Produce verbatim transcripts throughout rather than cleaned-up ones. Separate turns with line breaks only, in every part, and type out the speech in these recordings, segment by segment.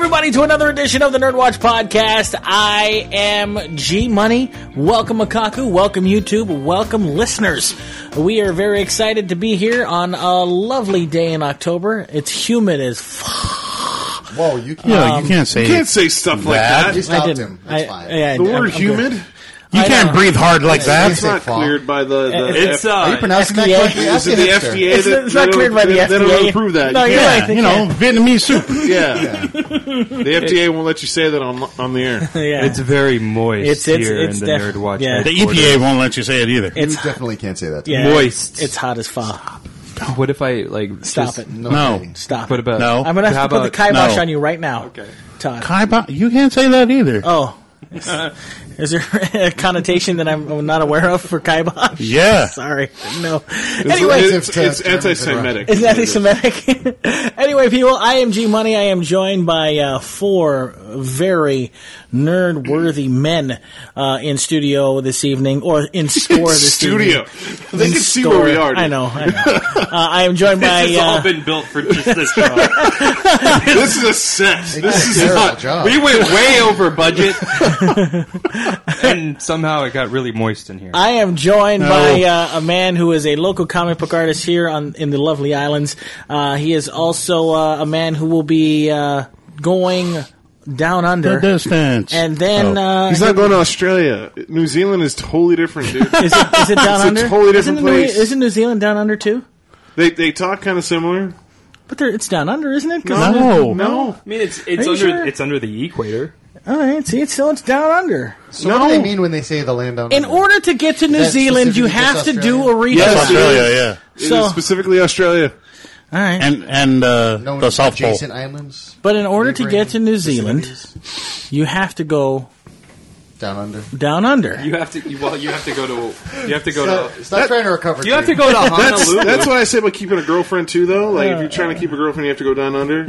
everybody, to another edition of the Nerdwatch Podcast. I am G Money. Welcome, Makaku. Welcome, YouTube. Welcome, listeners. We are very excited to be here on a lovely day in October. It's humid as fuck.
Whoa, you can't,
yeah, you can't say
you can't say stuff like that.
You stopped
I didn't.
him. That's
I,
fine.
yeah,
the
I'm,
word
I'm
humid?
good.
You
I
can't
know.
breathe hard like
Yeah,
that.
It's not cleared by the, the
It's,
F-
uh,
Are you pronouncing that
F D A?
correctly?
is it the F D A?
It's,
that-
it's not
they
cleared
don't-
by the
they,
F D A.
They don't approve that.
No,
You
you're
can't-
right.
You know, Vietnamese soup.
Yeah. The F D A won't let you say that on on the air.
Yeah.
It's very moist
It's- it's-
here
it's
in the
def-
Nerd Watch.
yeah.
The E P A won't let you say it either.
You
It's
definitely can't say that.
yeah,
moist.
It's hot as fuck.
What if I like
Stop
just
it.
No.
No.
way.
Stop
Put
it.
about
No.
I'm gonna have
How
to put the
about-
kibosh
no.
on you right now.
Okay.
Todd.
Kaiba, you can't say that either.
Oh. Is there a connotation that I'm not aware of for kibosh?
Yeah.
Sorry. No.
It's,
Anyway.
it's,
It's,
it's
uh,
anti-Semitic.
Is that anti-Semitic? Anyway, people, I am G Money. I am joined by uh, four very nerd-worthy men uh, in studio this evening, or in store this
Studio.
evening.
They
In
can see
store.
where we are.
I know. I know. Uh, I am joined by.
This has all
Uh,
been built for just this job.
This is a set.
They
This
did a
is
terrible
not.
job.
We went way over budget, and somehow it got really moist in here.
I am joined
No.
by uh, a man who is a local comic book artist here on in the lovely islands. Uh, he is also uh, a man who will be uh, going down
The
under,
distance.
and then
Oh.
uh,
He's not going to Australia. New Zealand is totally different, dude.
is it, is it down
It's a
under?
totally
isn't
different
it New-
place.
Isn't New Zealand down under too?
They they talk kind of similar.
But they're- it's down under, isn't it? 'Cause
No.
No.
I mean, it's
Are
it's
you
under
sure?
it's under the equator.
All right, see, it's, so it's down under.
So
No.
what do they mean when they say the land down
In
under?
order to get to New
that
Zealand, you
specifically
have
just
to do a
Australia?
recon.
Yes.
Australia, yeah.
It
So-
is specifically Australia.
All right.
And and uh,
No
the South Pole.
adjacent islands
But in order to
neighboring
get to New Zealand,
vicinities?
you have to go
Down under.
down under.
You have to. You, well, you have to go to. You have to go
Stop,
to.
stop trying to recover.
You have to
Jake.
go to
That's
Honolulu.
that's what I say about keeping a girlfriend too, though. Like if you're trying to keep a girlfriend, you have to go down under.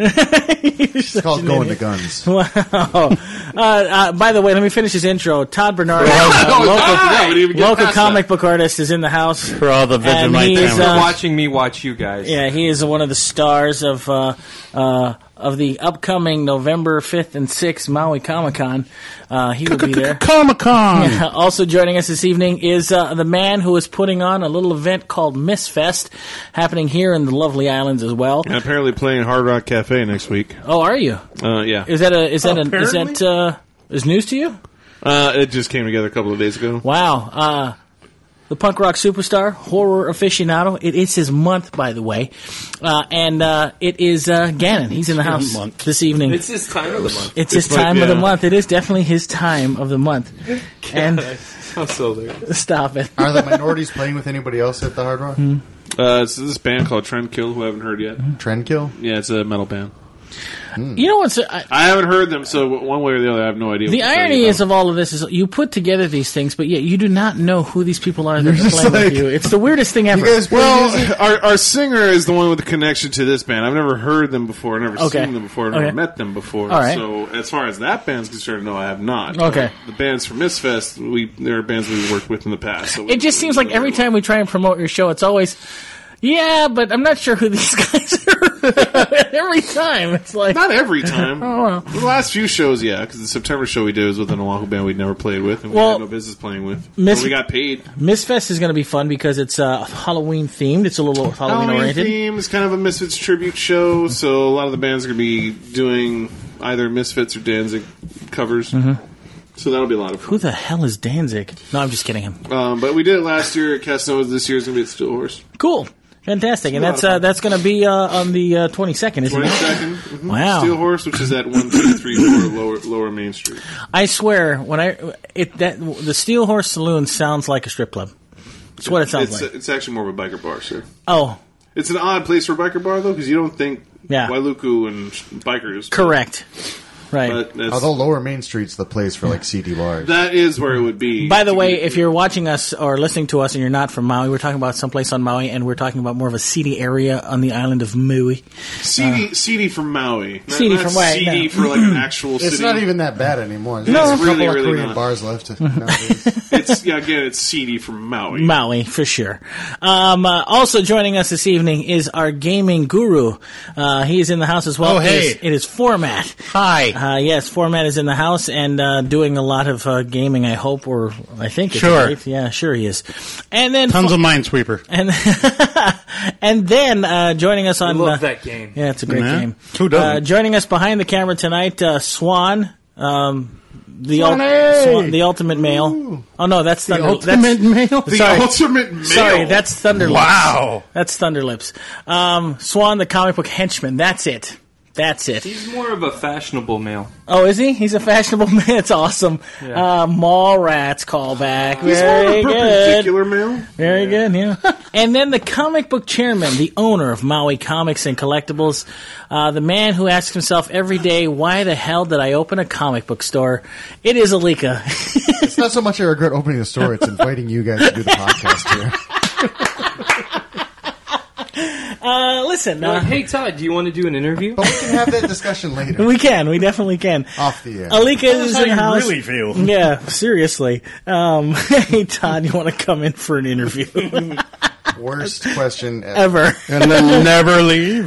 It's called going to guns.
Wow. Uh, uh, by the way, let me finish his intro. Todd Bernard, uh,
Oh,
local,
yeah, we didn't even get
local
past
comic
that.
book artist, is in the house.
For all the
And
Vegemite
he's,
Thanks for
uh,
watching me watch you guys.
Yeah, he is one of the stars of uh, uh, of the upcoming November fifth and sixth Maui Comic Con. Uh, he will be there.
Comic Con.
Also joining us this evening is uh, the man who is putting on a little event called Misfest, happening here in the lovely islands as well.
And apparently playing Hard Rock Cafe next week.
Oh, are you?
Uh, yeah.
Is that a is that a, is
Apparently.
that uh, is news to you?
Uh, it just came together a couple of days ago.
Wow. Uh, the punk rock superstar, horror aficionado. It is his month, by the way, uh, and uh, it is uh, Gannon. He's in the house
month.
this evening.
It's this time of the month.
It's his
It's like,
time of the
yeah.
month. It is definitely his time of the month. And
I'm so there.
stop it.
Are the minorities playing with anybody else at the Hard Rock?
Hmm.
Uh, it's this band called Trendkill, who I haven't heard yet.
Trendkill?
Yeah, it's a metal band.
You know what's I,
I haven't heard them, so one way or the other, I have no idea.
the
what to tell
irony
you
is
about.
of all of this is you put together these things, but yet you do not know who these people are that are
just
playing
like-
with you. It's the weirdest thing ever.
You guys
Well,
play music?
our, our singer is the one with the connection to this band. I've never heard them before, never
Okay.
seen them before, never
Okay.
met them before.
All right.
So as far as that band's concerned, no, I have not.
Okay.
The bands from Misfest, we there are bands we've worked with in the past. So we-
It just seems like every time we try and promote your show, it's always, yeah, but I'm not sure who these guys are. Every time. It's like,
Not every time.
Oh, well.
The last few shows, yeah, because the September show we did was with an Oahu band we'd never played with, and we
Well,
had no business playing with.
Miss-
but we got paid.
Misfest is going to be fun because it's uh, Halloween themed. It's a little Halloween
Halloween
oriented.
theme is kind of a Misfits tribute show, so a lot of the bands are going to be doing either Misfits or Danzig covers. So that'll be a lot of
Mm-hmm. Who
fun.
the hell is Danzig? No, I'm just kidding him.
Um, but we did it last year at Casanova. This year's going to be at Stillhorse.
Cool. Fantastic. And
a lot
that's
of
uh,
fun.
that's going to be uh, on the uh, twenty-second, isn't it?
twenty-second. Mm-hmm.
Wow.
Stillhorse, which is at one two three four Lower, Lower Main Street.
I swear, when I it that the Steel Horse Saloon sounds like a strip club. That's what it sounds
it's,
like.
It's actually more of a biker bar, sir.
Oh,
It's an odd place for a biker bar, though, because you don't think
Yeah.
Wailuku and bikers.
correct. Right.
But that's,
Although Lower Main Street's the place for like C D bars.
that is where it would be.
By the
to
way,
get-
if you're watching us or listening to us and you're not from Maui, we're talking about someplace on Maui, and we're talking about more of a seedy area on the island of Maui.
C D, C D from Maui. Not,
C D
not
from Maui,
C D
no.
for like an actual
It's
city.
not even that bad anymore. There's
No.
a couple
Really,
of
really
Korean
not.
bars left nowadays.
It's, yeah, again, it's C D from Maui.
Maui, for sure. Um, uh, also joining us this evening is our gaming guru. Uh, he is in the house as well.
Oh, hey.
It is, it is Format.
Hi.
Uh, yes, Format is in the house and uh, doing a lot of uh, gaming, I hope, or I think.
Sure.
Right? Yeah, sure he is. And then
Tons of Minesweeper.
and and then uh, joining us
I
on
love
uh,
that game.
yeah, it's a great
Yeah.
game.
Who doesn't?
Uh, joining us behind the camera tonight, uh, Swan. Um, the, ul-
Swanee!
Swan, the ultimate male. Oh no, that's Thunder.
Ultimate male.
The
Sorry.
ultimate male.
That's, sorry, that's Thunderlips.
Wow.
That's Thunderlips. Um, Swan, the comic book henchman. That's it. That's it.
He's more of a fashionable male.
Oh, is he? He's a fashionable man. It's awesome. Uh, Mallrats callback.
He's
Very
more of a
good.
perpendicular male.
Very good, yeah. And then the comic book chairman, the owner of Maui Comics and Collectibles, uh, the man who asks himself every day, why the hell did I open a comic book store? It is Alika.
It's not so much I regret opening the store, it's inviting you guys to do the podcast here.
Uh, listen,
Like,
uh,
hey Todd, do you want to do an interview?
But we can have that discussion later.
we can. We definitely can.
Off the air.
Alika is
That's how
in
you
the house.
really feel.
Yeah, seriously. Um, hey, Todd, you want to come in for an interview?
Worst question ever.
Ever.
And then never leave.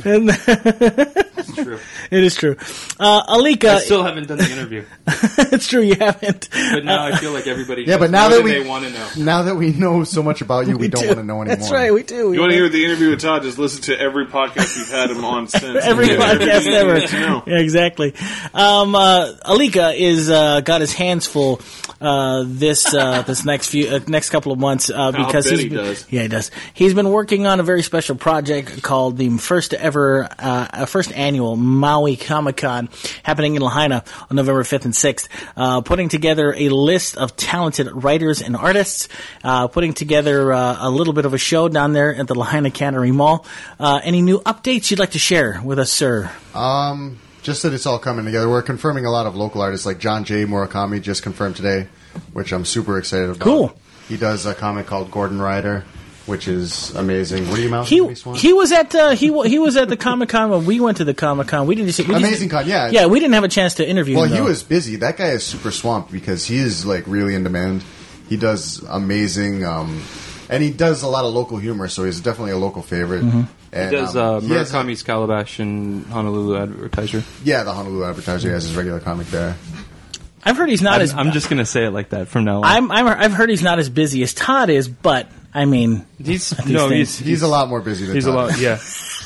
It's true.
It is true. Uh,
I
Alika,
still haven't done the interview,
it's true, you haven't.
but now I feel like everybody.
Yeah,
knows
but now
more
that
than
we
they want to know.
now that we know so much about you, we, don't
do.
want to know anymore.
That's right, we do.
You want to hear the interview with Todd? Just listen to every podcast we've had him on since.
Every
Yeah,
podcast
everything you
ever.
need to know.
Yeah, exactly. Um, uh, Alika is uh, got his hands full uh, this uh, this next few uh, next couple of months uh, because
bet
he's
he
been,
does.
yeah he does. He's been working on a very special project called the first ever uh, uh, first annual Maui Comic Con happening in Lahaina on November fifth and sixth. Uh, putting together a list of talented writers and artists. Uh, putting together uh, a little bit of a show down there at the Lahaina Cannery Mall. Uh, any new updates you'd like to share with us, sir?
Um, just that it's all coming together. We're confirming a lot of local artists, like John J. Murakami just confirmed today, which I'm super excited about.
Cool.
He does a comic called Gordon Rider, which is amazing. What are you mouthing
He
at me, Swan?
he was at uh, he wa- he was at the Comic Con when we went to the Comic Con. We didn't just, we didn't-
Amazing Con, yeah.
yeah. We didn't have a chance to interview
Well,
him.
he
though.
was busy. That guy is super swamped because he is like really in demand. He does amazing, um, and he does a lot of local humor, so he's definitely a local favorite.
Mm-hmm.
And,
He does
um,
uh,
he has a-
Murakami's Calabash and Honolulu Advertiser.
yeah, the Honolulu Advertiser has his regular comic there.
I've heard he's not
I'm,
as.
I'm just gonna say it like that from now on.
I'm, I'm I've heard he's not as busy as Todd is, but I mean,
he's
these
no,
things.
he's
He's a lot more busy than
he's a
Todd.
lot. Yeah,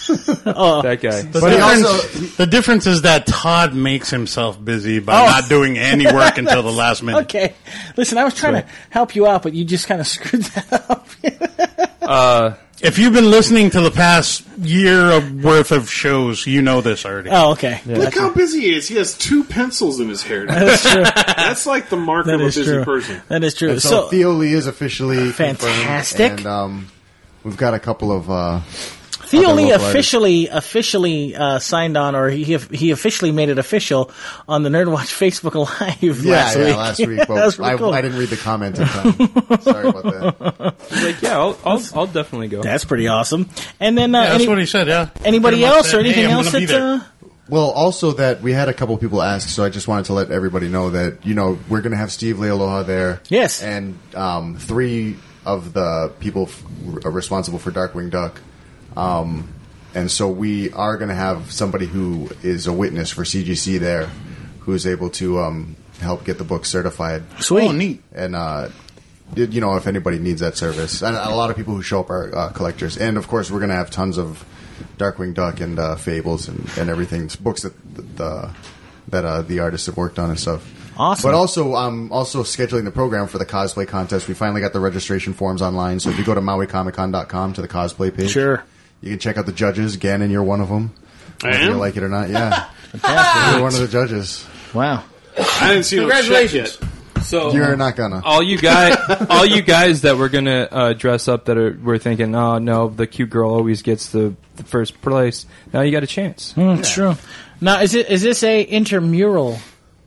oh,
that guy.
The,
But he
difference,
also-
the difference is that Todd makes himself busy by
Oh.
not doing any work until the last minute.
okay. Listen, I was trying to help you out, but you just kind of screwed that up.
Uh,
If you've been listening to the past year of worth of shows, you know this already.
oh, okay.
Look how busy he is. He has two pencils in his hair. Now.
That's true.
That's like the mark
That
of a
is
busy
true.
person.
That is true.
And so,
So,
Theo Lee is officially
Fantastic.
confirmed, and um, we've got a couple of uh,
Theo
other
Lee
local
officially officially uh, signed on, or he he officially made it official on the Nerdwatch Facebook Live
yeah,
last
yeah,
week.
last week.
That
But
was really
I,
cool.
I didn't read the comment in time. Sorry about that.
he's like, yeah, I'll, I'll, I'll definitely go.
That's pretty awesome. And then uh,
Yeah, that's
any-
what he said, yeah.
anybody
Pretty much
else or
said,
anything
"Hey, I'm
else
gonna be
that?
there."
Uh,
Well, also that we had a couple of people ask, so I just wanted to let everybody know that, you know, we're going to have Steve Lealoha there.
Yes.
And um, three of the people f- are responsible for Darkwing Duck. Um, and so we are going to have somebody who is a witness for C G C there who's able to um, help get the book certified.
Sweet.
Oh, neat.
And, uh, you know, if anybody needs that service. And a lot of people who show up are uh, collectors. And, of course, we're going to have tons of Darkwing Duck and uh, Fables and, and everything. It's books that the that uh, the artists have worked on and stuff.
Awesome.
But also, um, also scheduling the program for the cosplay contest. We finally got the registration forms online. So if you go to Maui Comic Con dot com to the cosplay page,
Sure.
you can check out the judges. Gannon, you're one of them.
I
Whether you
am?
like it or not, yeah. You're one of the judges.
Wow.
I didn't see no check
Congratulations.
yet.
So
You're not gonna.
all you guys, all you guys that were gonna uh, dress up that are were thinking, oh no, the cute girl always gets the, the first place. Now you got a chance.
Mm, it's true. Now, is it is this a intramural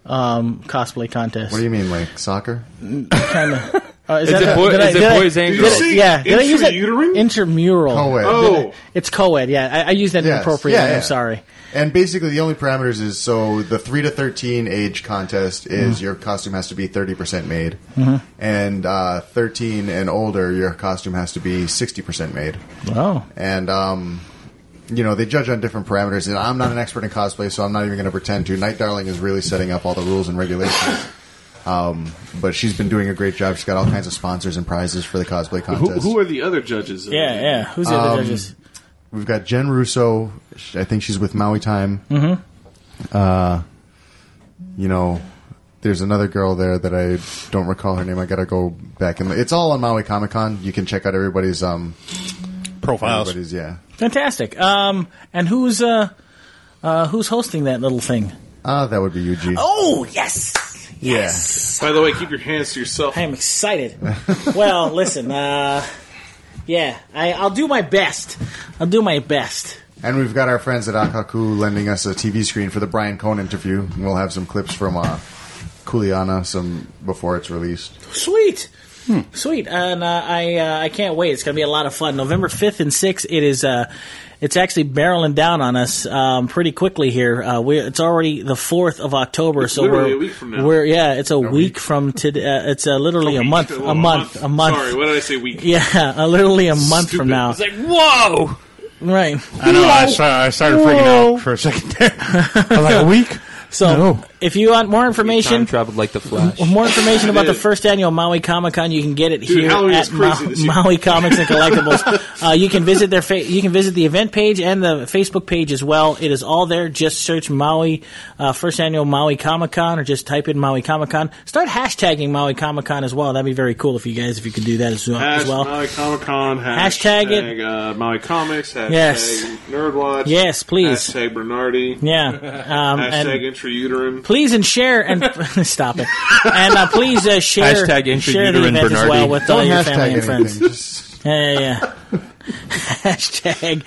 um, cosplay contest.
What do you mean, like soccer?
Kind of. Uh, is
Is
that
it
the-
boy-
did I-
is it
did I-
boys and
did
girls?
I- Yeah, did I use that?
Intrauterine?
Intramural.
Co-ed.
Oh.
It's co-ed, yeah. I, I used that
Yes.
inappropriately.
Yeah, yeah.
I'm sorry.
And basically, the only parameters is so the three to thirteen age contest is
Mm-hmm.
your costume has to be thirty percent made, and uh, thirteen and older, your costume has to be sixty percent made.
Oh.
And um, you know, they judge on different parameters. And I'm not an expert in cosplay, so I'm not even going to pretend to. Night Darling is really setting up all the rules and regulations. Um, but she's been doing a great job. She's got all kinds of sponsors and prizes for the cosplay
Who,
contest.
who are the other judges?
Yeah, yeah. Who's the other
Um,
judges?
We've got Jen Russo. Sh- I think she's with Maui Time. Mm-hmm. Uh, you know, there's another girl there that I don't recall her name. I got to go back and it's all on Maui Comic Con. You can check out everybody's um
Profiles.
everybody's yeah.
Fantastic. Um, and who's uh, uh, who's hosting that little thing?
Ah, that would be Yuji.
Oh, yes.
Yes.
By the way, keep your hands to yourself.
I am excited. Well, listen, uh, yeah, I, I'll do my best. I'll do my best.
And we've got our friends at Akaku lending us a T V screen for the Brian Cohn interview. And we'll have some clips from uh, Kuliana some before it's released.
Sweet. Sweet. And uh, I uh, I can't wait. It's going to be a lot of fun. November fifth and sixth, it is... Uh, It's actually barreling down on us um, pretty quickly here. Uh, we it's already the fourth of October,
It's
so
literally
we're
a week from now.
we're yeah, it's a, week,
week.
from today. Uh, it's uh, literally a,
week.
month,
Oh,
a month, a month.
Sorry, what did I say? Week.
Yeah, uh, literally a month
Stupid.
from now.
It's like, whoa!
Right.
I know. I, saw, I started freaking
Whoa.
out for a second there. I was like, a week?
So,
No.
if you want more
Time
information,
traveled like the Flash.
more information about the
did.
first annual Maui Comic Con, you can get it
Dude,
here
Halloween
at
is crazy
Ma-
this year.
Maui Comics and Collectibles. uh, you can visit their fa- you can visit the event page and the Facebook page as well. It is all there. Just search Maui uh, first annual Maui Comic Con, or just type in Maui Comic Con. Start hashtagging Maui Comic Con as well. That'd be very cool if you guys if you could do that as well.
Hash
as well.
Maui Comic Con.
Hashtag
Hashtag
it.
Uh, Maui Comics. Hashtag
Yes.
Nerdwatch.
Yes, please.
Hashtag Bernardi.
Yeah. Um,
Hashtag
and
intrauterine.
please and share and stop it. And uh, please uh, share
Hashtag
share the
intrauterine
event as
Bernardi.
well with all
Don't
your
hashtag
family and
anything.
friends.
Just,
Yeah, yeah, yeah. Hashtag.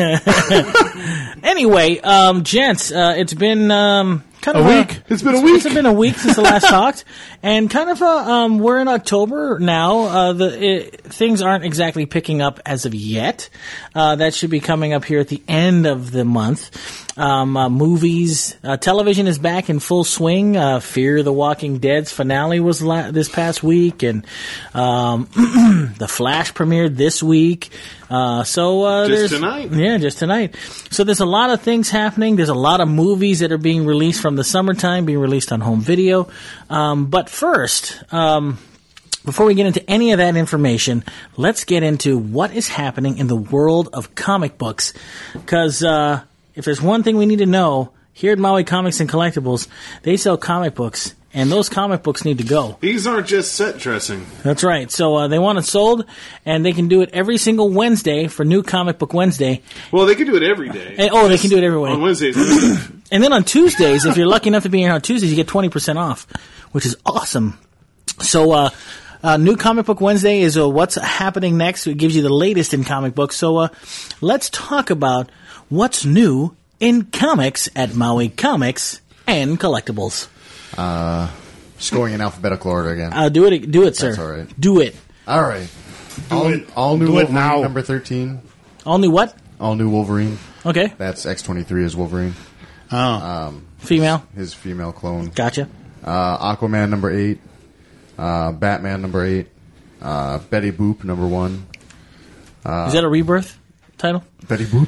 Anyway, um, gents, uh, it's been um, kind of
A week.
It's been a week.
It's been a week since the last talked, and kind of uh, um, we're in October now. Uh, the it, things aren't exactly picking up as of yet. Uh, that should be coming up here at the end of the month. Um, uh, movies, uh, television is back in full swing. Uh, Fear the Walking Dead's finale was la- this past week, and um, The Flash premiered this week. Uh, so uh,
Just
there's
tonight.
yeah, just tonight. So there's a lot of things happening. There's a lot of movies that are being released from the summertime, being released on home video. Um, but first, um, before we get into any of that information, let's get into what is happening in the world of comic books. Because uh, if there's one thing we need to know, here at Maui Comics and Collectibles, they sell comic books, and those comic books need to go.
These aren't just set dressing.
That's right. So uh, they want it sold, and they can do it every single Wednesday for New Comic Book Wednesday.
Well, they can do it every day.
And- oh, they can do it every way.
On Wednesdays.
And then on Tuesdays, if you're lucky enough to be here on Tuesdays, you get twenty percent off, which is awesome. So, uh, uh, New Comic Book Wednesday is uh, what's happening next. It gives you the latest in comic books. So, uh, let's talk about what's new in comics at Maui Comics and Collectibles.
just going in alphabetical order again.
Uh, do it, do it, sir.
That's all right.
Do it.
all right. All,
it.
all new
Do it
Wolverine
now.
number thirteen.
All new what?
All new Wolverine.
Okay.
That's X twenty-three as Wolverine.
Oh.
Female.
His female clone.
Gotcha.
Uh, Aquaman number eight. Uh, Batman number eight. Uh, Betty Boop number one.
Is that a rebirth title?
Betty Boop.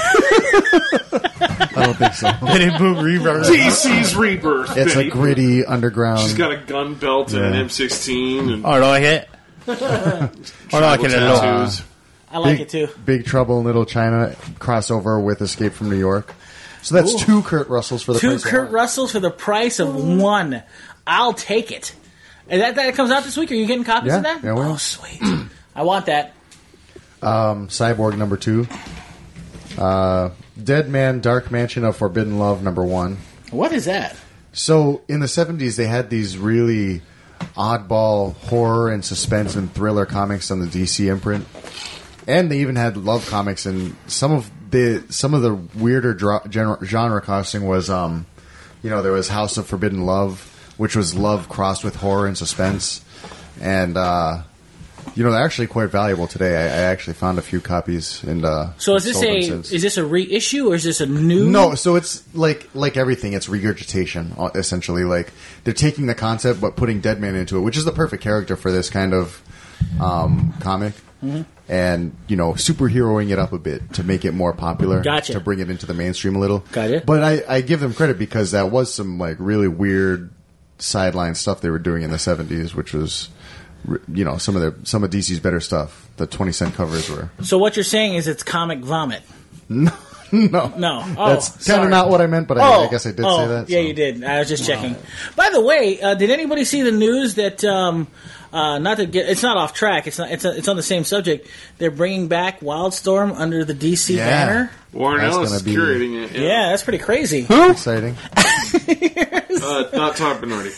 I don't think so.
Betty Boop Rebirth.
D C's Rebirth.
It's
Betty.
a gritty underground.
She's got a gun belt and an
Yeah.
M sixteen and
Oh, do I like it? Or do I like it at all?
tattoos.
I like
big,
it too.
Big Trouble in Little China crossover with Escape from New York. So that's two Kurt Russells for the
Two
price of
Kurt
one.
Russells for the price of one. I'll take it. And that that comes out this week. Are you getting copies
Yeah,
of that?
yeah, we
oh,
are.
sweet. I want that.
Um, Cyborg number two. Uh, Dead Man Dark Mansion of Forbidden Love number one.
What is that?
So in the seventies, they had these really oddball horror and suspense and thriller comics on the D C imprint, and they even had love comics. And some of the some of the weirder dro- genre, genre casting was um, you know, there was House of Forbidden Love, which was love crossed with horror and suspense. And, uh, you know, they're actually quite valuable today. I, I actually found a few copies. and uh,
So is this
sold them
a
since.
is this a reissue or is this a new?
No, so it's like like everything. It's regurgitation, uh, essentially. Like, they're taking the concept but putting Deadman into it, which is the perfect character for this kind of um, comic. Mm-hmm. And, you know, superheroing it up a bit to make it more popular.
Gotcha.
To bring it into the mainstream a little.
Gotcha.
But I, I give them credit because that was some, like, really weird sideline stuff they were doing in the seventies, which was, you know, some of their some of D C's better stuff. The twenty cent covers were.
So what you're saying is it's comic vomit.
No. No.
No. Oh,
That's kind
sorry.
of not what I meant, but I,
Oh,
I guess I did
oh,
say that.
Yeah,
so.
you did. I was just checking. By the way, uh, did anybody see the news that um, uh, not to get it's not off track. It's not. It's a, it's on the same subject. They're bringing back Wildstorm under the D C
Yeah.
banner.
Warren
That's
Ellis
gonna
is
be-
curating it.
Yeah, that's pretty crazy.
Exciting.
Uh, not Todd Bernardi.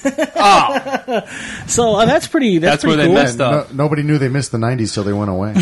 So uh, that's pretty. That's,
That's where
pretty
they
cool.
messed
No,
up.
nobody knew they missed the nineties till they went away.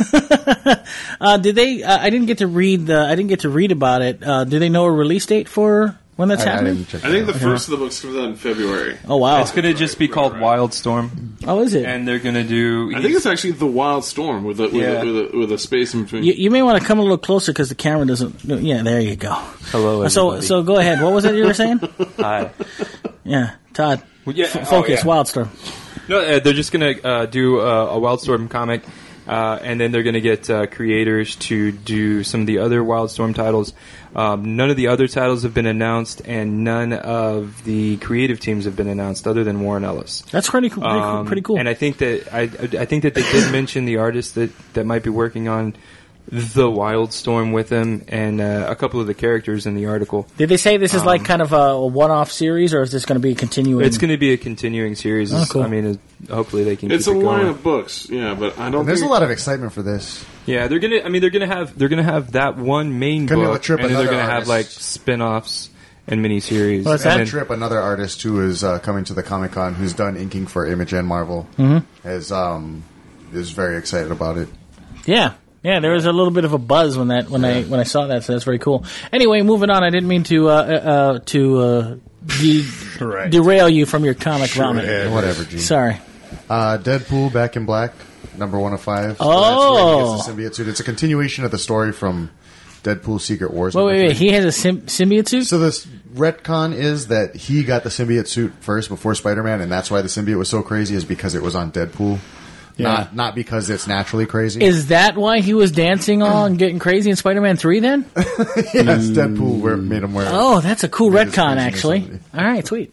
Uh, did they? Uh, I didn't get to read. The, I didn't get to read about it. Uh, do they know a release date for when that's
I, I
happening?
didn't check
I think
that
the
out.
first of the books comes out in February.
Oh wow!
It's going to just be called Wildstorm,
Oh, is it?
and they're going to do.
I think it's actually the Wild Storm with a, with,
Yeah.
a, with, a, with a space in between.
You, you may want to come a little closer because the camera doesn't. Yeah, there you go.
Hello,
So,
everybody.
so go ahead. What was it you were saying?
Hi.
Yeah, Todd.
Well, yeah,
F-
oh,
focus.
yeah.
Wildstorm.
No, uh, they're just going to uh, do uh, a Wildstorm comic, uh, and then they're going to get uh, creators to do some of the other Wildstorm titles. Um, none of the other titles have been announced, and none of the creative teams have been announced, other than Warren Ellis.
That's pretty cool. Pretty, cool,
Um,
pretty cool.
And I think that I, I think that they did mention the artists that, that might be working on the Wildstorm with him, and uh, a couple of the characters in the article.
Did they say this is like kind of a, a one-off series, or is this going to be continuing?
It's going to be a continuing series.
Oh, cool.
I mean, it, hopefully they can.
It's a
keep it
line
going.
of books, yeah, but I don't
And there's a
think...
lot of excitement for this.
Yeah, they're gonna. I mean, they're gonna have. They're gonna have that one main
Gonna
book,
trip
and then they're
another
gonna have
artist.
like spin-offs and miniseries.
What's
and
that?
then-
Trip, another artist who is uh, coming to the Comic Con, who's done inking for Image and Marvel,
Mm-hmm.
is um, is very excited about it.
Yeah, yeah. There was a little bit of a buzz when that when I when I saw that, so that's very cool. Anyway, moving on. I didn't mean to uh, uh, to uh, de-
Right.
derail you from your comic vomit.
Yeah.
Whatever, G.
Sorry.
Uh, Deadpool Back in Black, number one of five. So
Oh.
that's where he gets the symbiote suit. It's a continuation of the story from Deadpool Secret Wars.
Wait,
number
wait, wait.
three.
He has a sym- symbiote suit.
So this retcon is that he got the symbiote suit first before Spider-Man, and that's why the symbiote was so crazy, is because it was on Deadpool. Not not because it's naturally crazy.
Is that why he was dancing all and getting crazy in Spider-Man three? Then?
yes, Deadpool wear, made him wear.
Oh, that's a cool
Made his
retcon,
craziness
actually.
somebody.
All right, sweet.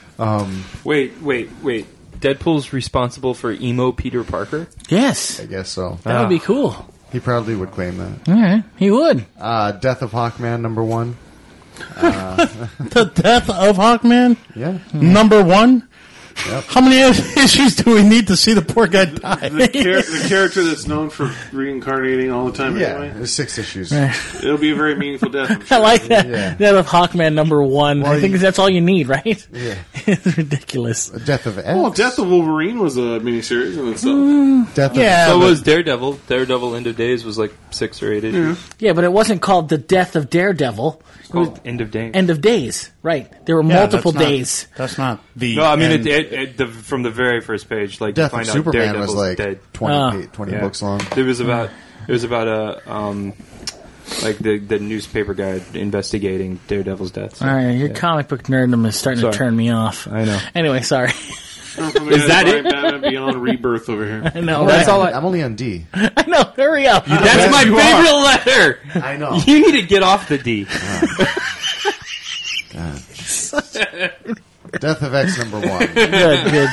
Wait, wait, wait. Deadpool's responsible for emo Peter Parker.
Yes,
I guess so.
that would be cool.
He proudly would claim that.
All right, he would.
Uh, Death of Hawkman, number one.
The death of Hawkman,
Yeah.
number one. How many issues do we need to see the poor guy die?
The, char- the character that's known for reincarnating all the time
Yeah,
anyway.
there's six issues.
It'll be a very meaningful death. I'm
I
sure.
like that.
Yeah.
That of Hawkman number one.
Well,
I think
you-
that's all you need, right?
Yeah.
It's ridiculous.
Death of X.
Oh, Death of Wolverine was a miniseries and stuff.
Death
Yeah.
So
but-
was Daredevil. Daredevil End of Days was like six or eight issues.
Yeah, but it wasn't called the Death of Daredevil. It was
Called End of Days.
End of Days. Right. There were
Yeah,
multiple
that's not-
days.
That's not the.
No, I mean it,
end.
it, it, the, from the very first page, like
Death
you
of
find out
Superman
Daredevil's
was like
dead.
twenty,
Oh.
pa- twenty
Yeah.
books long.
It was about it was about a um, like the the newspaper guy investigating Daredevil's death. So,
All right, your
yeah.
comic book nerdom is starting
Sorry.
to turn me off.
I know.
Anyway, sorry.
Is
that it?
Batman Beyond Rebirth over here.
I know.
That's
right?
all I-
I'm only on D.
I know. Hurry up.
That's my
you
favorite letter.
I know.
You need to get off the D.
Death of X, number one.
Good, good.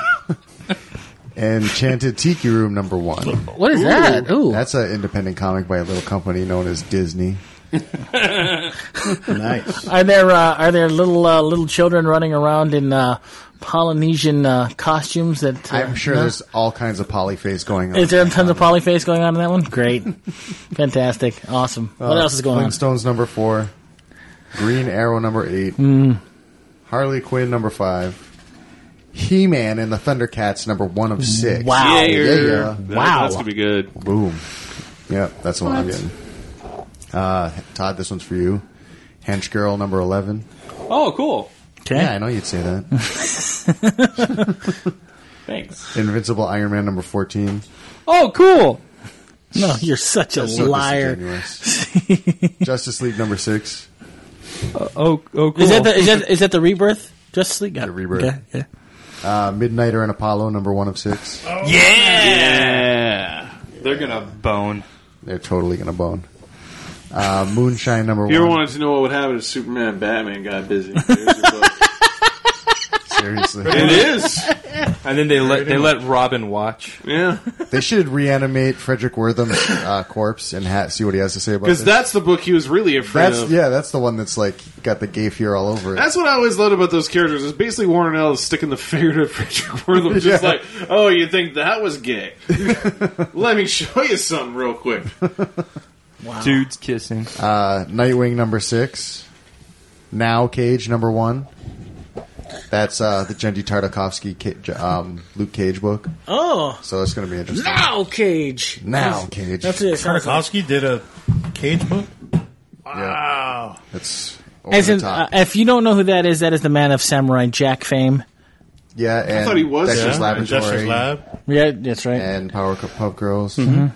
Enchanted Tiki Room, number one.
What is that? Ooh.
That's an independent comic by a little company known as Disney.
nice.
Are there uh, are there little uh, little children running around in uh, Polynesian uh, costumes? That uh,
I'm sure
no?
there's all kinds of polyface going on.
Is there tons of polyface going on in that one? Great, fantastic, awesome. What
Uh,
else is going on?
Flintstones, number four. Green Arrow, number eight.
Mm.
Harley Quinn, number five. He-Man and the Thundercats, number one of six.
Wow.
Yeah,
Yeah, yeah.
That-
Wow.
That's going to be good.
Boom. Yeah, that's what I'm getting. Uh, Todd, this one's for you. Hench Girl, number eleven.
Oh, cool.
Okay.
Yeah, I know you'd say that.
Thanks.
Invincible Iron Man number fourteen.
Oh, cool.
No, you're such a
That's so
liar.
disingenuous. Justice League number six.
Uh, oh, oh, cool.
Is that the is that is that the rebirth? Justice League.
The Rebirth.
Okay. Yeah.
Uh, Midnighter and Apollo number one of six.
Yeah.
Yeah.
They're gonna bone.
They're totally gonna bone. Uh, Moonshine number
If you ever
one.
wanted to know what would happen if Superman and Batman got busy, there's your book.
Seriously,
It is.
And then they let they let Robin watch.
Yeah.
they should reanimate Frederick Wortham's uh, corpse and ha- see what he has to say about
Because
this.
that's the book he was really afraid
That's
of.
yeah, that's the one that's like got the gay fear all over it.
That's what I always loved about those characters. Is basically Warren Ellis sticking the finger to Frederick Wortham, just
Yeah.
like, oh, you think that was gay? Let me show you something real quick.
Dudes kissing.
Uh, Nightwing number six. Now Cage number one. That's uh, the Gendy Tartakovsky Ca- um, Luke Cage book.
Oh,
So it's going to be interesting.
now Cage.
Now Cage.
That's it.
Tartakovsky did a Cage book.
Yeah. That's over
As
the
in,
top.
uh, if you don't know who that is, that is the man of Samurai Jack fame.
yeah, and
thought he was-
Dexter's
Yeah,
Laboratory
Dexter's Lab.
Yeah, that's right.
and Powerpuff Girls.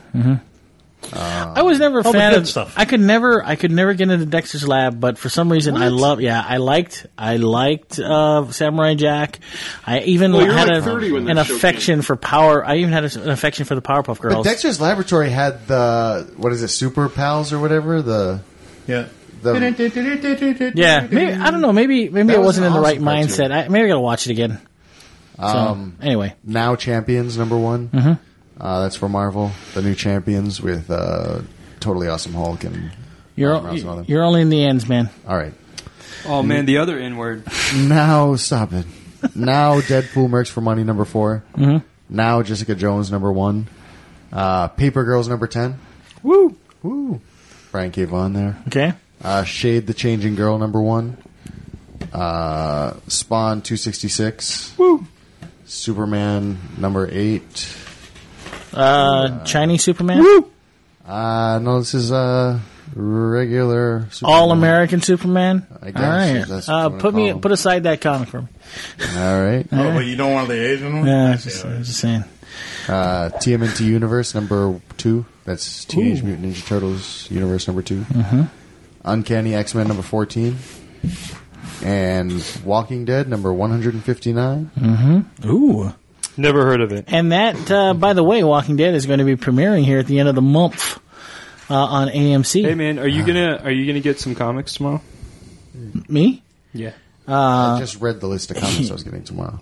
I was never a
All the
fan
good
of
stuff.
I could never, I could never get into Dexter's Lab, but for some reason I love. Yeah, I liked, I liked uh, Samurai Jack. I even
Well, you were
had
like
a,
thirty when
an
that show
affection for Power. I even had a, an affection for the Powerpuff
But
Girls.
Dexter's Laboratory had the what is it, Super Pals or whatever. The
Yeah.
the
yeah, maybe, I don't know. Maybe maybe
That
I
was
wasn't
an
in the right
awesome cartoon.
mindset. I, maybe I gotta watch it again. So,
um,
anyway,
Now Champions number one. Mm-hmm. Uh, that's for Marvel. The new Champions with uh, Totally Awesome Hulk and
you're
Miles Morales and all them.
you're only in the ends, man.
All right.
Oh man, the other N word.
Now stop it. Now Deadpool Mercs for Money number four. Mm-hmm. Now Jessica Jones number one. Uh, Paper Girls number ten.
Woo.
Woo. Brian K. Vaughan there.
Okay.
Uh, Shade the Changing Girl number one. Uh, Spawn two sixty-six.
Woo.
Superman number eight.
Uh, Chinese Superman.
Woo. Uh, no, this is uh, regular Superman.
All American Superman.
I guess,
All right.
if that's what
Uh,
you wanna
put me
call him.
put aside that comic for me.
All right.
Oh, but you don't want the Asian one?
Yeah,
I
I'm
see
just,
how it
I'm
is.
just saying.
Uh, T M N T Universe number two. That's Teenage Mutant Ninja Turtles Universe number two. Mm-hmm. Uncanny X-Men number fourteen. And Walking Dead number one hundred fifty-nine.
Ooh.
Never heard of it.
And that, uh, by the way, Walking Dead is going to be premiering here at the end of the month uh, on A M C.
Hey man, are you gonna are you gonna get some comics tomorrow?
Me?
Yeah.
I just read the list of comics I was getting tomorrow.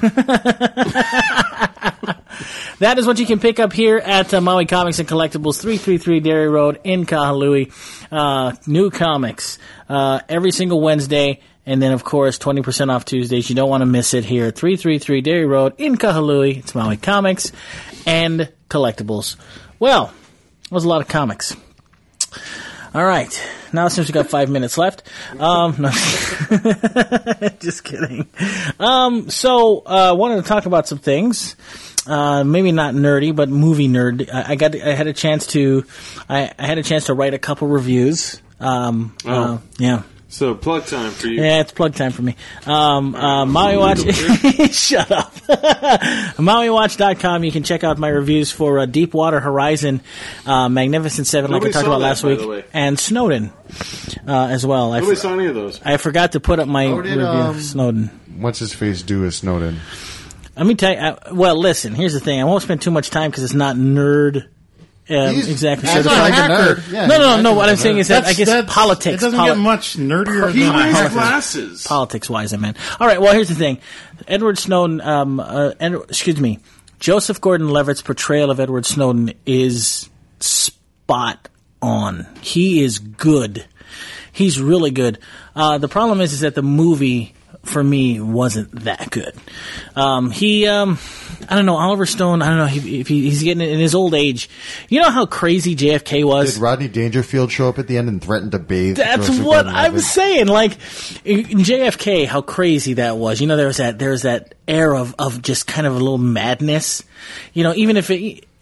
That is what you can pick up here at uh, Maui Comics and Collectibles, three thirty-three Dairy Road in Kahului. Uh, new comics uh, every single Wednesday. And then, of course, twenty percent off Tuesdays. You don't want to miss it here. three thirty-three Dairy Road in Kahului. It's Maui Comics and Collectibles. Well, that was a lot of comics. All right. Now, since we got five minutes left, um, no, just kidding. Um, so, I uh, wanted to talk about some things. Uh, maybe not nerdy, but movie nerd. I, I got, I had a chance to, I, I had a chance to write a couple reviews. Um,
Oh.
uh, yeah.
So plug time for you.
Yeah, it's plug time for me. Um, uh, Maui Watch. Shut up. Maui Watch dot com. You can check out my reviews for uh, Deepwater Horizon, uh, Magnificent Seven, like I
Nobody
talked
saw
about
that,
last
by
week,
the way.
and Snowden uh, as well. I,
Nobody
f-
saw any of those.
I forgot to put up my
How did,
review
um,
of Snowden.
What's his face do as Snowden?
Let me tell you. Uh, well, listen. Here's the thing. I won't spend too much time because it's not nerd. Um,
He's-
exactly.
he's
certified.
not like a
hacker.
nerd. Yeah,
no,
he's
no, no.
acting
What
like
I'm
a
saying
nerd.
is that I guess
That's-
politics.
It doesn't
poli-
get much nerdier
He
than
wears
politics.
glasses.
Politics wise, I meant. All right. Well, here's the thing. Edward Snowden. Um, uh, Ed, excuse me. Joseph Gordon-Levitt's portrayal of Edward Snowden is spot on. He is good. He's really good. Uh, the problem is, is that the movie for me wasn't that good. Um, he, um, I don't know, Oliver Stone. I don't know if, if he, he's getting in his old age. You know how crazy J F K was.
Did Rodney Dangerfield show up at the end and threaten to bathe?
That's
Joseph
what
Gordon-Levitt?
I'm saying. Like in J F K, how crazy that was. You know, there was that there was that air of of just kind of a little madness. You know, even if it,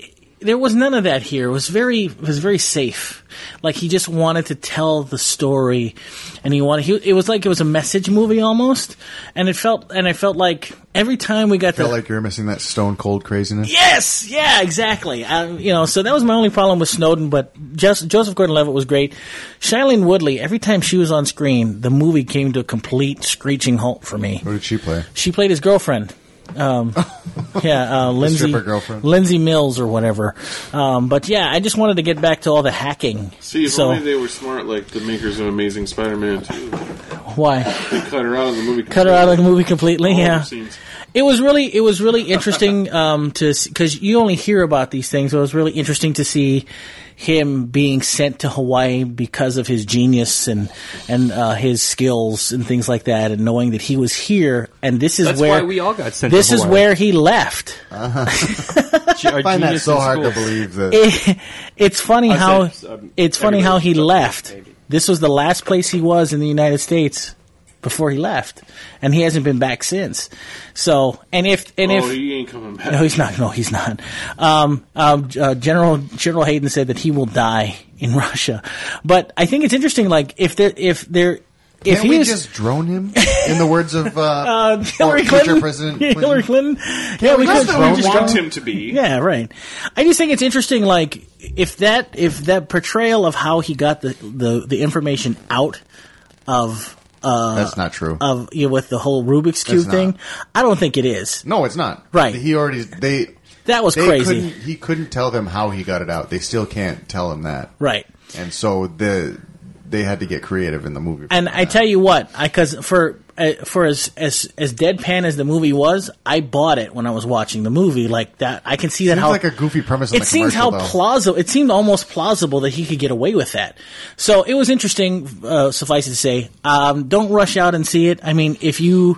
there was none of that here. It was very, it was very safe. Like he just wanted to tell the story, and he wanted. He, it was like it was a message movie almost, and it felt, and I felt like every time we got
I felt
the,
like you were missing that stone cold craziness.
yes, yeah, exactly. I, you know, so that was my only problem with Snowden. But just, Joseph Gordon-Levitt was great. Shailene Woodley, every time she was on screen, the movie came to a complete screeching halt for me.
Who did she play?
She played his girlfriend. Um, yeah, uh, Lindsay,
stripper girlfriend.
Lindsay Mills or whatever. Um, but yeah, I just wanted to get back to all the hacking.
See, if
so,
only they were smart like the makers of Amazing Spider-Man two.
why
They cut her out of the movie.
cut her out of the movie completely?
All
Yeah,
the scenes.
it was really it was really interesting um, to because you only hear about these things. So it was really interesting to see him being sent to Hawaii because of his genius and and uh, his skills and things like that, and knowing that he was here, and this is
That's
where
why we all got sent
this
to
is
Hawaii.
where he left.
Our
I find that
genius
so
in
hard to
school.
believe that.
It, it's funny
I
how
said, um,
it's funny how he
everybody-
left.
maybe.
This was the last place he was in the United States before he left, and he hasn't been back since. So, and if and
Oh,
if
he ain't coming back.
no, he's not. No, he's not. Um, um, uh, General General Hayden said that he will die in Russia, but I think it's interesting. Like if there if there if
Can't
he
we
was,
just drone him? In the words of uh,
uh, Hillary
future
Clinton,
President
Yeah, Hillary
Clinton.
Clinton, yeah, we
we
could
just
Not
drone
that we
him?
want him to be.
Yeah, right. I just think it's interesting, like if that if that portrayal of how he got the the, the information out of uh,
That's not true.
of you know, with the whole Rubik's cube
That's
thing,
not.
I don't think it is.
No, it's not.
Right.
He already they
That was
they
crazy,
couldn't, he couldn't tell them how he got it out. They still can't tell him that.
right?
And so the they had to get creative in the movie.
And I tell you what, because for uh, for as as as deadpan as the movie was, I bought it when I was watching the movie. Like that, I can see that
Seems
how
like a goofy premise. In
it
the
seems how
commercial, though.
plausible. It seemed almost plausible that he could get away with that. So it was interesting. Uh, suffice it to say, um, don't rush out and see it. I mean, if you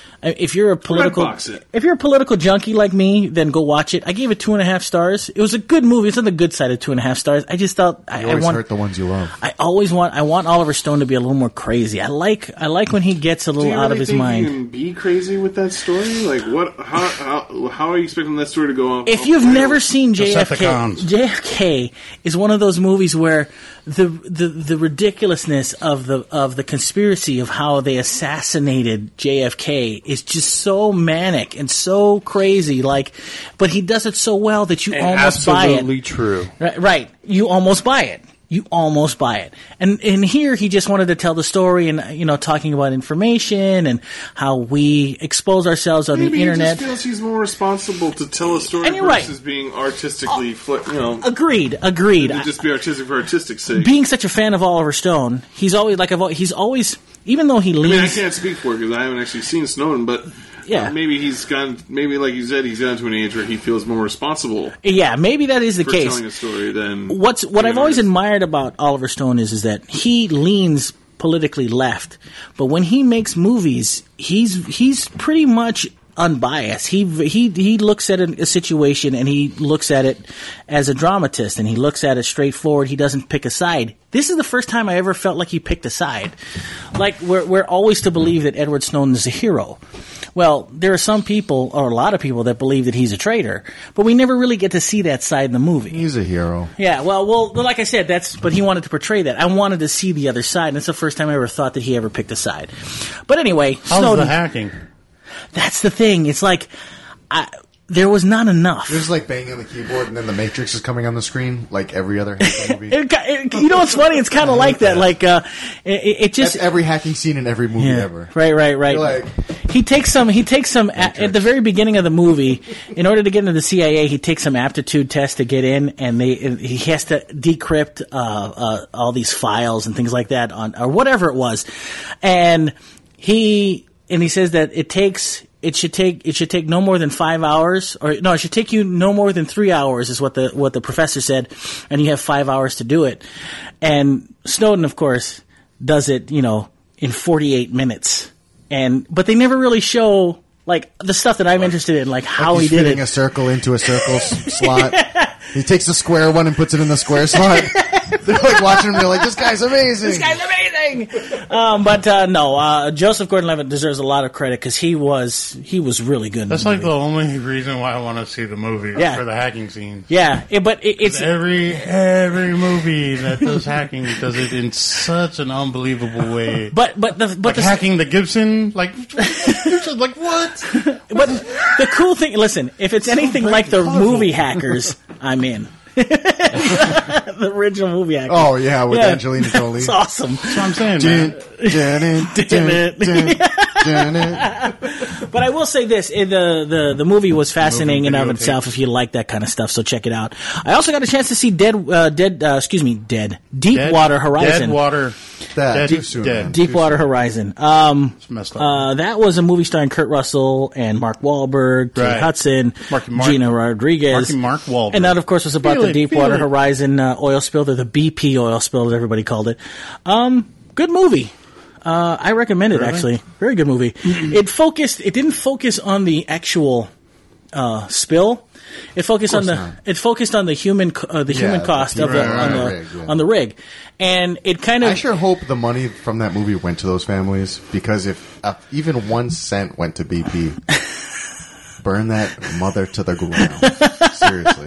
if you're a political
Redbox it.
if you're a political junkie like me, then go watch it. I gave it two and a half stars. It was a good movie. It's on the good side of two and a half stars. I just thought I,
You
I
always
want
hurt the ones you love.
I always want I want Oliver Stone to be a little more crazy. I like I like when he gets a
Do
little
you
out
really
of his
think
mind.
you can be crazy with that story? Like, what? How? How, how are you expecting that story to go on?
If you've never seen J F K,
Decepticons.
J F K is one of those movies where the, the the ridiculousness of the of the conspiracy of how they assassinated J F K is just so manic and so crazy. Like, but he does it so well that you
And
almost buy it.
absolutely true.
Right, right. You almost buy it. You almost buy it. And and here he just wanted to tell the story and, you know, talking about information and how we expose ourselves on
Maybe
the internet.
he just feels he's more responsible to tell a story
And you're right.
versus being artistically, fl- you know,
Agreed. Agreed.
to just be artistic for artistic's sake.
Being such a fan of Oliver Stone, he's always like I've, al- he's always even though he
I mean, I
leans.
can't speak for it because I haven't actually seen Snowden, but
Yeah.
uh, maybe he's gone. Maybe, like you said, he's gotten to an age where he feels more responsible
yeah, maybe that is the
for
case.
telling a story than
What's what
being
I've
an
always
artist.
admired about Oliver Stone is is that he leans politically left, but when he makes movies, he's he's pretty much unbiased. He he he looks at a, a situation and he looks at it as a dramatist and he looks at it straightforward. He doesn't pick a side. This is the first time I ever felt like he picked a side. Like we're we're always to believe that Edward Snowden is a hero. Well, there are some people, or a lot of people, that believe that he's a traitor, but we never really get to see that side in the movie.
He's a hero.
Yeah, well, well, like I said, that's. But he wanted to portray that. I wanted to see the other side, and it's the first time I ever thought that he ever picked a side. But anyway,
How's
Snowden.
the hacking?
That's the thing. It's like I, there was not enough.
There's like banging on the keyboard, and then the Matrix is coming on the screen, like every other hacking movie.
It, it, you know what's funny? It's kind of like that. Like uh, it, it just
That's every hacking scene in every movie
Yeah,
ever.
right, right, right.
You're like-
he takes some. He takes some at, at the very beginning of the movie. In order to get into the C I A, he takes some aptitude tests to get in, and they he has to decrypt uh, uh, all these files and things like that on or whatever it was, and he and he says that it takes. It should take it should take no more than five hours, or no, it should take you no more than three hours, is what the what the professor said, and you have five hours to do it. And Snowden, of course, does it, you know, in forty-eight minutes. And but they never really show like the stuff that I'm interested in, like how
He's
he did
fitting
it.
a circle into a circle s- slot. He takes the square one and puts it in the square slot. They're like watching him. They're like, "This guy's amazing."
This guy's amazing. kidding. Um, but uh, no, uh, Joseph Gordon-Levitt deserves a lot of credit because he was he was really good. In
That's
the
like
movie.
the only reason why I want to see the movie
Yeah.
for the hacking scenes.
Yeah, it, but it, it's
Every every movie that does hacking does it in such an unbelievable way.
but but the but
Like
the,
hacking the Gibson, like like what?
but the cool thing. Listen, if it's anything like the movie Hackers, I'm in. The original movie Hackers.
Oh yeah, with
Yeah.
Angelina Jolie.
It's awesome.
That's what I'm saying,
Dun,
man.
dun, dun,
Damn
dun, dun, dun.
But I will say this: eh, the the the movie was fascinating in and of
videotape.
itself. If you like that kind of stuff, so check it out. I also got a chance to see Dead, uh, Dead, uh, excuse me, Dead, Deepwater Horizon.
Deadwater.
That
Dead-
too soon.
dead.
man.
Deepwater Horizon. Um,
It's messed up.
uh, that was a movie starring Kurt Russell and Mark Wahlberg, Kate
Right.
Hudson,
Marky Mark.
Gina Rodriguez.
Marky Mark Wahlberg.
And that, of course, was about
Feel
the
it,
Deepwater
feel it.
Horizon uh, oil spill, or the B P oil spill, as everybody called it. Um, good movie. Uh, I recommend it,
Really?
actually. Very good movie. It focused, it didn't focus on the actual uh, spill. It focused on the
not.
it focused on the human co- uh, the
Yeah,
human
the
cost of
human-
the,
right,
on the
rig, yeah.
on the rig, and it kind of
I sure hope the money from that movie went to those families, because if uh, even one cent went to B P, burn that mother to the ground. Seriously.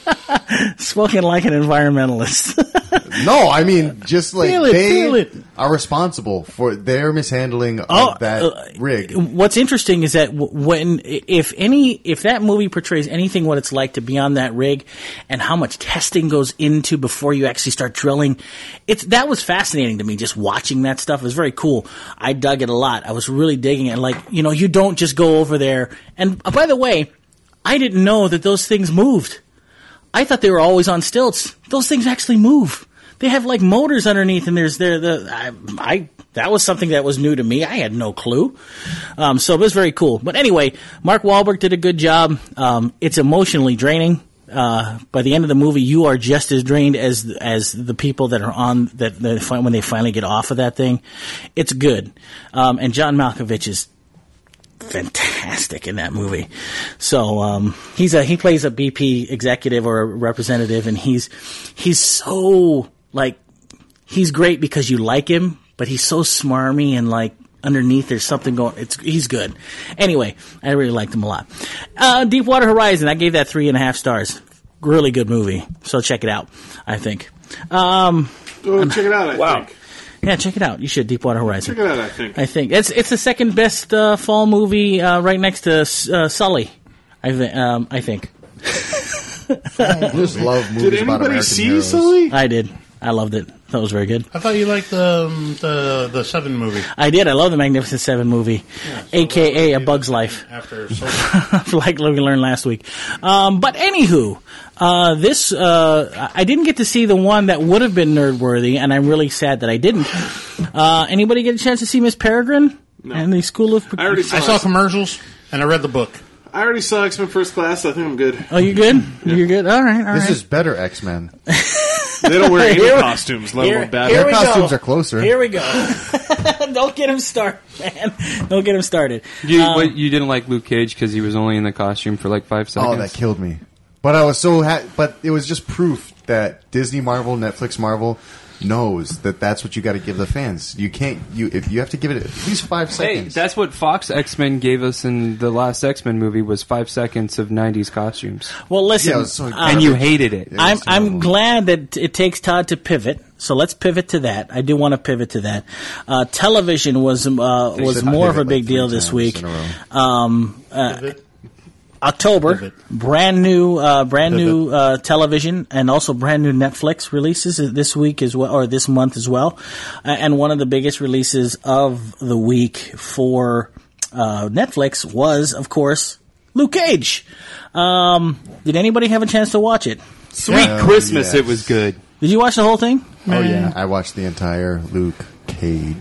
spoken like an environmentalist.
No, I mean, just like
Feel it,
they
feel it.
are responsible for their mishandling of
Oh,
that
uh,
rig.
What's interesting is that w- when, if any, if that movie portrays anything what it's like to be on that rig, and how much testing goes into before you actually start drilling, it's that was fascinating to me. Just watching that stuff it was very cool. I dug it a lot. I was really digging it. Like, you know, you don't just go over there. And uh, by the way, I didn't know that those things moved. I thought they were always on stilts. Those things actually move. They have like motors underneath, and there's there the I, I that was something that was new to me. I had no clue. Um, so it was very cool. But anyway, Mark Wahlberg did a good job. Um, it's emotionally draining. Uh, by the end of the movie, you are just as drained as as the people that are on that, that fi- when they finally get off of that thing. It's good. Um, and John Malkovich is fantastic in that movie. So um, he's a he plays a B P executive or a representative, and he's he's so like he's great because you like him, but he's so smarmy and like underneath there's something going. It's he's good. Anyway, I really liked him a lot. Uh, Deepwater Horizon, I gave that three and a half stars. Really good movie. So check it out. I think. Um,
Go check it out, I
wow.
think.
yeah, check it out. You should. Deepwater Horizon.
Check it out, I think.
I think it's it's the second best uh, fall movie, uh, right next to uh, Sully. I th- um, I think
I just love movies
Did
about
anybody
American
see
heroes.
Sully?
I did. I loved it. That was very good.
I thought you liked the um, the the Seven movie,
I did. I love the Magnificent Seven movie, A K A A Bug's Life,
after so
like we learned last week. Um, but anywho, uh, this uh, I didn't get to see the one that would have been nerd worthy, and I'm really sad that I didn't. Uh, anybody get a chance to see Miss Peregrine
No.
and the School of?
I already saw
I saw
it.
commercials and I read the book.
I already saw X-Men First Class. I think I'm good.
Oh, you good? You're good. All right. All right.
This is better X-Men.
They don't wear any
Here we-
costumes, let
here-
alone bad.
here
Their
we
costumes
go.
are closer.
Here we go. Don't get him started, man. Don't get him started.
You,
Um,
what, you didn't like Luke Cage because he was only in the costume for like five seconds?
Oh, that killed me. But I was so ha- but it was just proof that Disney Marvel, Netflix Marvel knows that that's what you got to give the fans. You can't you if you have to give it at least five
Hey,
seconds.
that's what Fox X-Men gave us in the last X-Men movie was five seconds of nineties costumes.
well, listen.
Yeah, it was so-
um,
And you hated it.
Yeah.
I'm
It's
I'm
terrible.
glad that it takes Todd to pivot. So let's pivot to that. I do want to pivot to that. Uh, television was uh, was
said
more of a
pivot
big
like
deal
three
this
times
week.
in a row.
Um, uh, October,
Pivot.
brand new, uh, brand new uh, television, and also brand new Netflix releases this week as well, or this month as well. Uh, and one of the biggest releases of the week for uh, Netflix was, of course, Luke Cage. Um, did anybody have a chance to watch it?
Sweet
Oh,
Christmas,
yes.
it was good.
Did you watch the whole thing?
Oh yeah, I watched the entire Luke Cage.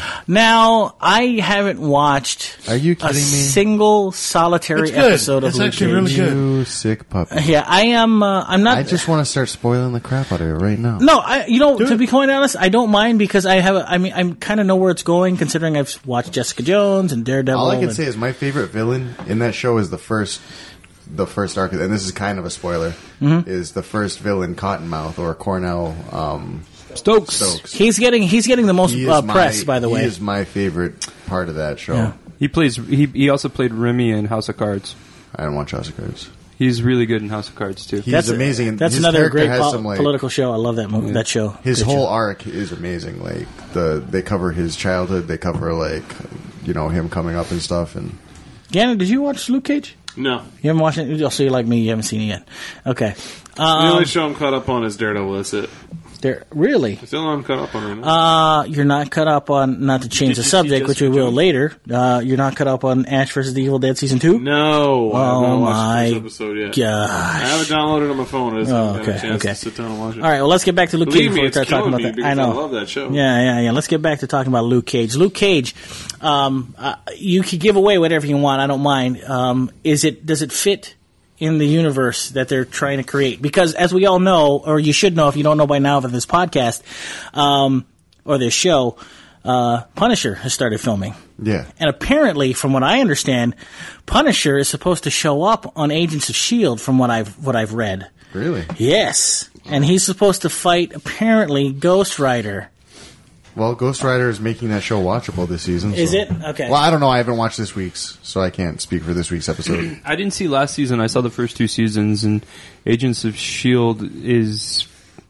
Now, I haven't watched
Are you
a
kidding me?
single solitary
It's good.
episode of
It's
Luke
actually
Cage.
really good.
You sick puppy.
Yeah, I am. Uh, I'm not.
I just want to start spoiling the crap out of it right now.
No, I, you know,
Do
to
it.
be quite honest, I don't mind because I have. A, I mean, I kind of know where it's going, considering I've watched Jessica Jones and Daredevil.
All I can
and-
say is my favorite villain in that show is the first, the first arc, and this is kind of a spoiler.
Mm-hmm.
Is the first villain Cottonmouth or Cornell? Um,
Stokes.
Stokes.
He's getting he's getting the most
He is
uh,
my-
press, by the way.
He is my favorite part of that show.
Yeah.
He plays. He he also played Remy in House of Cards.
I don't watch House of Cards.
He's really good in House of Cards too.
He's
that's
amazing. and
That's
his
another
character
great
has
pol-
some, like,
political show. I love that movie, that show.
His
Good
whole
show.
arc is amazing. Like the they cover his childhood. They cover like you know him coming up and stuff. And
Gannon, did you watch Luke Cage?
No.
You haven't watched it? Also, you like me, you haven't seen it yet. Okay.
The
Um,
only show I'm caught up on is Daredevil. That's it.
there, really?
That's the only one I'm caught up on right now.
Uh, you're not cut up on, not to change
Did
the
you see
subject, which we
Jessica
will
Jones?
later. Uh, you're not cut up on Ash versus the Evil Dead Season two?
no. I have
Oh
not watched
my
the first episode yet. I
gosh.
have it downloaded on my phone. I just
Oh,
haven't had
okay,
a chance
okay.
to sit down and watch it.
All right, well, let's get back to Luke Cage
Believe me,
before we
it's
start talking
killing
about
me
that.
because
I know.
I love that show.
Yeah, yeah, yeah. Let's get back to talking about Luke Cage. Luke Cage, um, uh, you can give away whatever you want. I don't mind. Um, is it? Does it fit in the universe that they're trying to create? Because as we all know, or you should know if you don't know by now of this podcast um, or this show, uh, Punisher has started filming.
yeah,
And apparently, from what I understand, Punisher is supposed to show up on Agents of S H I E L D from what I've what I've read.
really.
Yes. And he's supposed to fight, apparently, Ghost Rider.
Well, Ghost Rider is making that show watchable this season.
Is
so-
it? Okay.
Well, I don't know. I haven't watched this week's, so I can't speak for this week's episode.
I didn't see last season. I saw the first two seasons, and Agents of S H I E L D is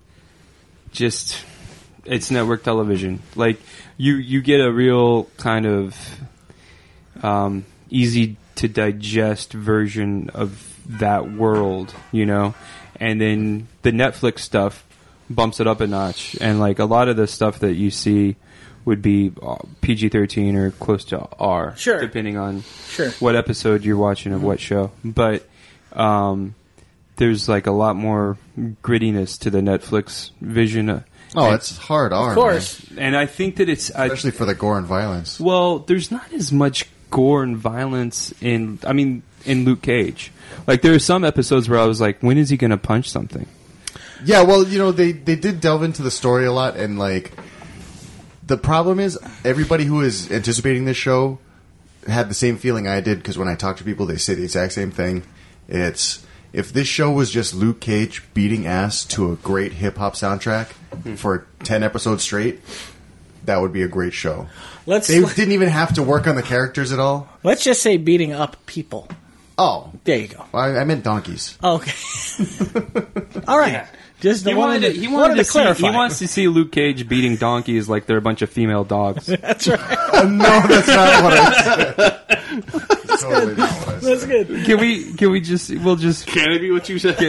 just it's network television. Like you, you get a real kind of um, easy to digest version of that world, you know, and then the Netflix stuff bumps it up a notch, and like a lot of the stuff that you see would be uh, P G thirteen or close to R,
Sure.
depending on
Sure.
what episode you're watching of what show. But um, there's like a lot more grittiness to the Netflix vision, uh,
Oh,
and,
it's hard R,
Of course.
and I think that it's I,
especially for the gore and violence.
well, there's not as much gore and violence in. I mean, in Luke Cage, like there are some episodes where I was like, when is he going to punch something?
Yeah, well, you know, they, they did delve into the story a lot, and, like, the problem is everybody who is anticipating this show had the same feeling I did, because when I talk to people, they say the exact same thing. It's, if this show was just Luke Cage beating ass to a great hip-hop soundtrack for ten episodes straight, that would be a great show.
Let's
They didn't even have to work on the characters at all.
let's just say beating up people.
Oh,
There you go.
I, I meant donkeys.
Oh, okay. All right. Just
He
wanted,
wanted,
to,
to, he
wanted
wanted
to
to see,
clarify.
he wants to see Luke Cage beating donkeys like they're a bunch of female dogs.
That's right.
No, that's not what I said. That's totally not what I said.
That's good.
Can we? Can we just? We'll just.
Can it be what you said?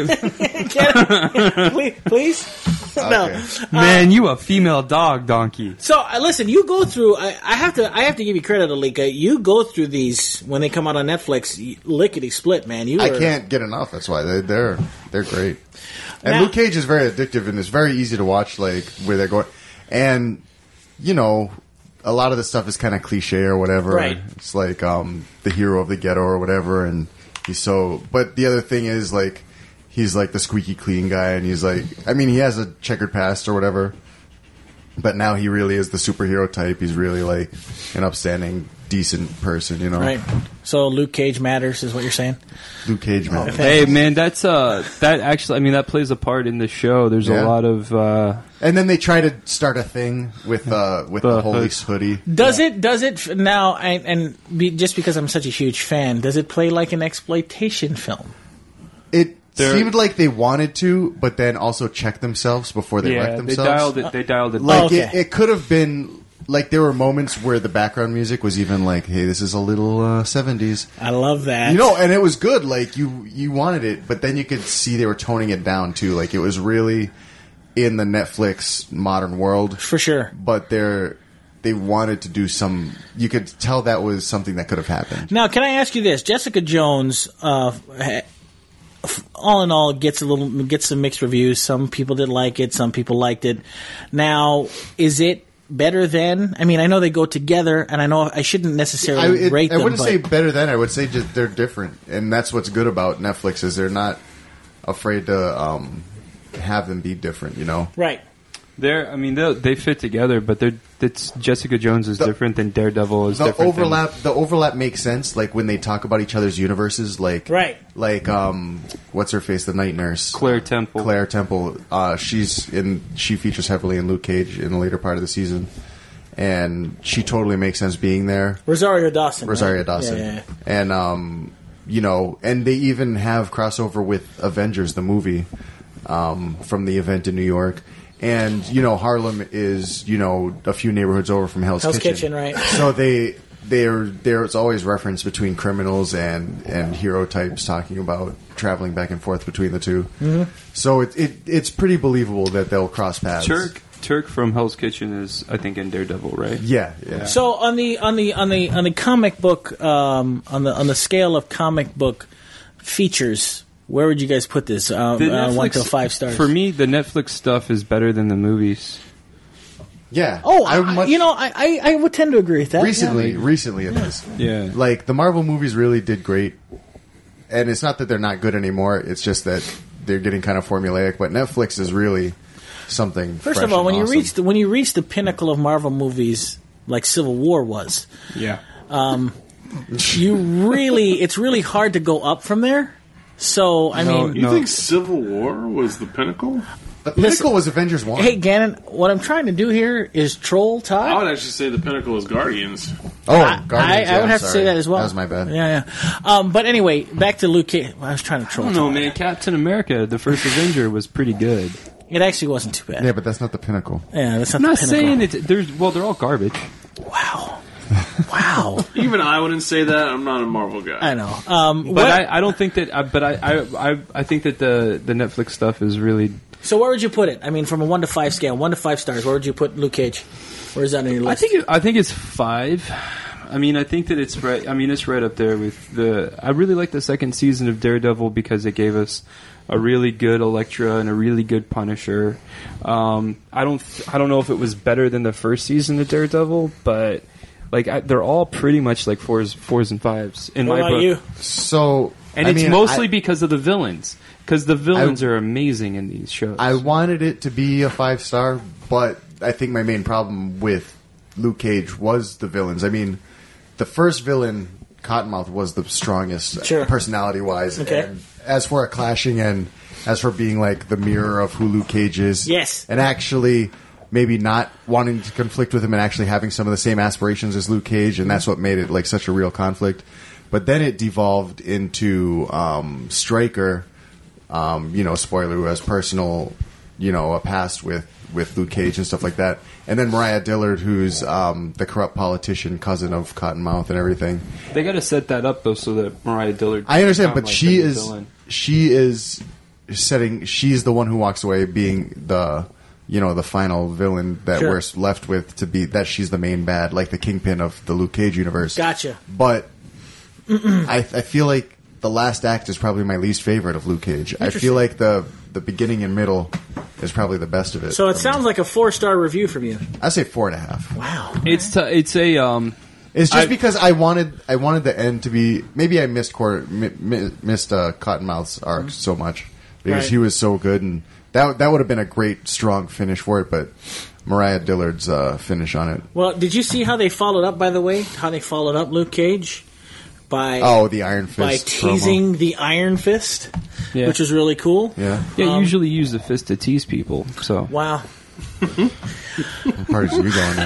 please, please? No.
Okay.
Man, you a female dog donkey.
So uh, listen, you go through. I, I have to. I have to give you credit, Alika. You go through these when they come out on Netflix. y- Lickety split, man. You.
I
are-
can't get enough. That's why they, they're they're great. And
Now-
Luke Cage is very addictive, and it's very easy to watch. Like where they're going, and you know, a lot of the stuff is kind of cliche or whatever.
Right.
It's like um, the hero of the ghetto or whatever, and he's so. But the other thing is like he's like the squeaky clean guy, and he's like, I mean, he has a checkered past or whatever. But now he really is the superhero type. He's really like an upstanding, decent person, you know.
Right. So Luke Cage matters, is what you're saying.
Luke Cage, man.
Hey man, that's uh that actually I mean that plays a part in the show. There's
Yeah.
a lot of uh
And then they try to start a thing with uh with the,
The
holy
hood.
hoodie.
Does it? Does it f- now? I, and be, just because I'm such a huge fan, does it play like an exploitation film?
It
They're-
seemed like they wanted to, but then also check themselves before they
yeah,
wreck
they
themselves.
dialed it they dialed it
Like
Oh, okay.
it, it could have been like there were moments where the background music was even like, "Hey, this is a little uh, seventies,"
I love that.
you know, and it was good. Like you you wanted it, but then you could see they were toning it down too. Like it was really in the Netflix modern world,
for sure.
but they're they wanted to do some. You could tell that was something that could have happened.
Now, can I ask you this? Jessica Jones, uh, ha- f- all in all, gets a little gets some mixed reviews. Some people didn't like it. Some people liked it. Now, is it better than? I mean, I know they go together, and I know I shouldn't
I,
necessarily
it,
rate
I
them.
wouldn't
but
say better than. I would say just they're different, and that's what's good about Netflix is they're not afraid to um, have them be different. You know,
right.
They're, I mean, they they fit together, but they're it's Jessica Jones is
The-
different than Daredevil is
The
different.
overlap, the overlap makes sense. Like when they talk about each other's universes, like
Right.
like um, what's her face, the night nurse,
Than Claire Temple.
Claire Temple. Uh, she's in. She features heavily in Luke Cage in the later part of the season, and she totally makes sense being there.
Rosario Dawson.
Rosario
right?
Dawson,
Yeah, yeah,
and um, you know, and they even have crossover with Avengers, the movie, um, from the event in New York. And you know, Harlem is you know a few neighborhoods over from Hell's,
Hell's
Kitchen.
Kitchen, right.
So they there there's always reference between criminals and and hero types talking about traveling back and forth between the two. Mm-hmm. So it, it it's pretty believable that they'll cross paths.
Turk Turk from Hell's Kitchen is, I think, in Daredevil, right?
Yeah, yeah.
So on the on the on the on the comic book um, on the on the scale of comic book features, where would you guys put this? Um,
The
uh, one
Netflix-
to five stars.
For me, the Netflix stuff is better than the movies.
yeah.
Oh,
I
I,
much-
you know, I, I I would tend to agree with that.
recently recently it is.
Yeah.
Like the Marvel movies really did great, and it's not that they're not good anymore. It's just that they're getting kind of formulaic. But Netflix is really something.
First
fresh
of all,
and
when
awesome.
you reach the when you reach the pinnacle of Marvel movies, like Civil War was,
Yeah.
you really it's really hard to go up from there. So I
No,
mean,
You
No.
think Civil War was the pinnacle?
the pinnacle was Avengers one.
hey Gannon, what I'm trying to do here is troll Todd.
I would actually say the pinnacle is Guardians.
oh,
I,
Guardians,
I,
yeah,
I would
I'm
have to say
sorry.
that as well.
That was my bad.
Yeah, yeah. Um, but anyway, back to Luke Cage. I was trying to troll.
I don't know,
Todd.
man. Captain America, the first Avenger, was pretty good.
It actually wasn't too bad.
Yeah, but that's not the pinnacle.
Yeah, that's not
I'm
the
not
pinnacle.
saying it's there's well, they're all garbage.
Wow, wow.
Even I wouldn't say that. I'm not a Marvel guy.
I know. Um,
But
what-
I, I don't think that. I, but I, I, I, I think that the the Netflix stuff is really.
so where would you put it? I mean, from a one to five scale, one to five stars. Where would you put Luke Cage? Where is that on your list?
I think it, I think it's five. I mean, I think that it's right. I mean, it's right up there with the. I really like the second season of Daredevil because it gave us a really good Elektra and a really good Punisher. Um, I don't. I don't know if it was better than the first season of Daredevil, but like I, they're all pretty much like fours, fours and fives in
what
my
about
book.
you?
So,
And
I
it's
mean,
mostly
I,
because of the villains. Because the villains
I-
are amazing in these shows.
I wanted it to be a five star, but I think my main problem with Luke Cage was the villains. I mean, the first villain, Cottonmouth, was the strongest
Sure.
personality wise.
Okay.
And as for a clashing and as for being like the mirror of who Luke Cage is,
Yes.
and actually maybe not wanting to conflict with him and actually having some of the same aspirations as Luke Cage, and that's what made it like such a real conflict. But then it devolved into um, Stryker. Um, you know, spoiler, who has personal, you know, a past with, with Luke Cage and stuff like that. And then Mariah Dillard, who's um, the corrupt politician, cousin of Cottonmouth and everything.
They got to set that up though, so that Mariah Dillard.
I understand,
become,
but
like,
she
the
is
villain.
she is setting. She's the one who walks away, being the you know the final villain that
Sure.
we're left with to be that she's the main bad, like the kingpin of the Luke Cage universe.
Gotcha.
But I, I feel like the last act is probably my least favorite of Luke Cage. I feel like the the beginning and middle is probably the best of it.
So it
for me.
sounds like a four star review from you.
I say four and a half.
Wow.
It's t- it's a um.
It's just
I-
because I wanted I wanted the end to be maybe I missed Cor- mi- mi- missed uh, Cottonmouth's arc so much because
Right.
he was so good and that that would have been a great strong finish for it, but Mariah Dillard's uh, finish on it.
Well, did you see how they followed up? By the way, how they followed up Luke Cage by
Oh, the Iron Fist
by teasing
promo.
the Iron Fist,
Yeah.
which was really cool.
Yeah,
Yeah,
Um,
usually use the fist to tease people. So
Wow,
what parties are you going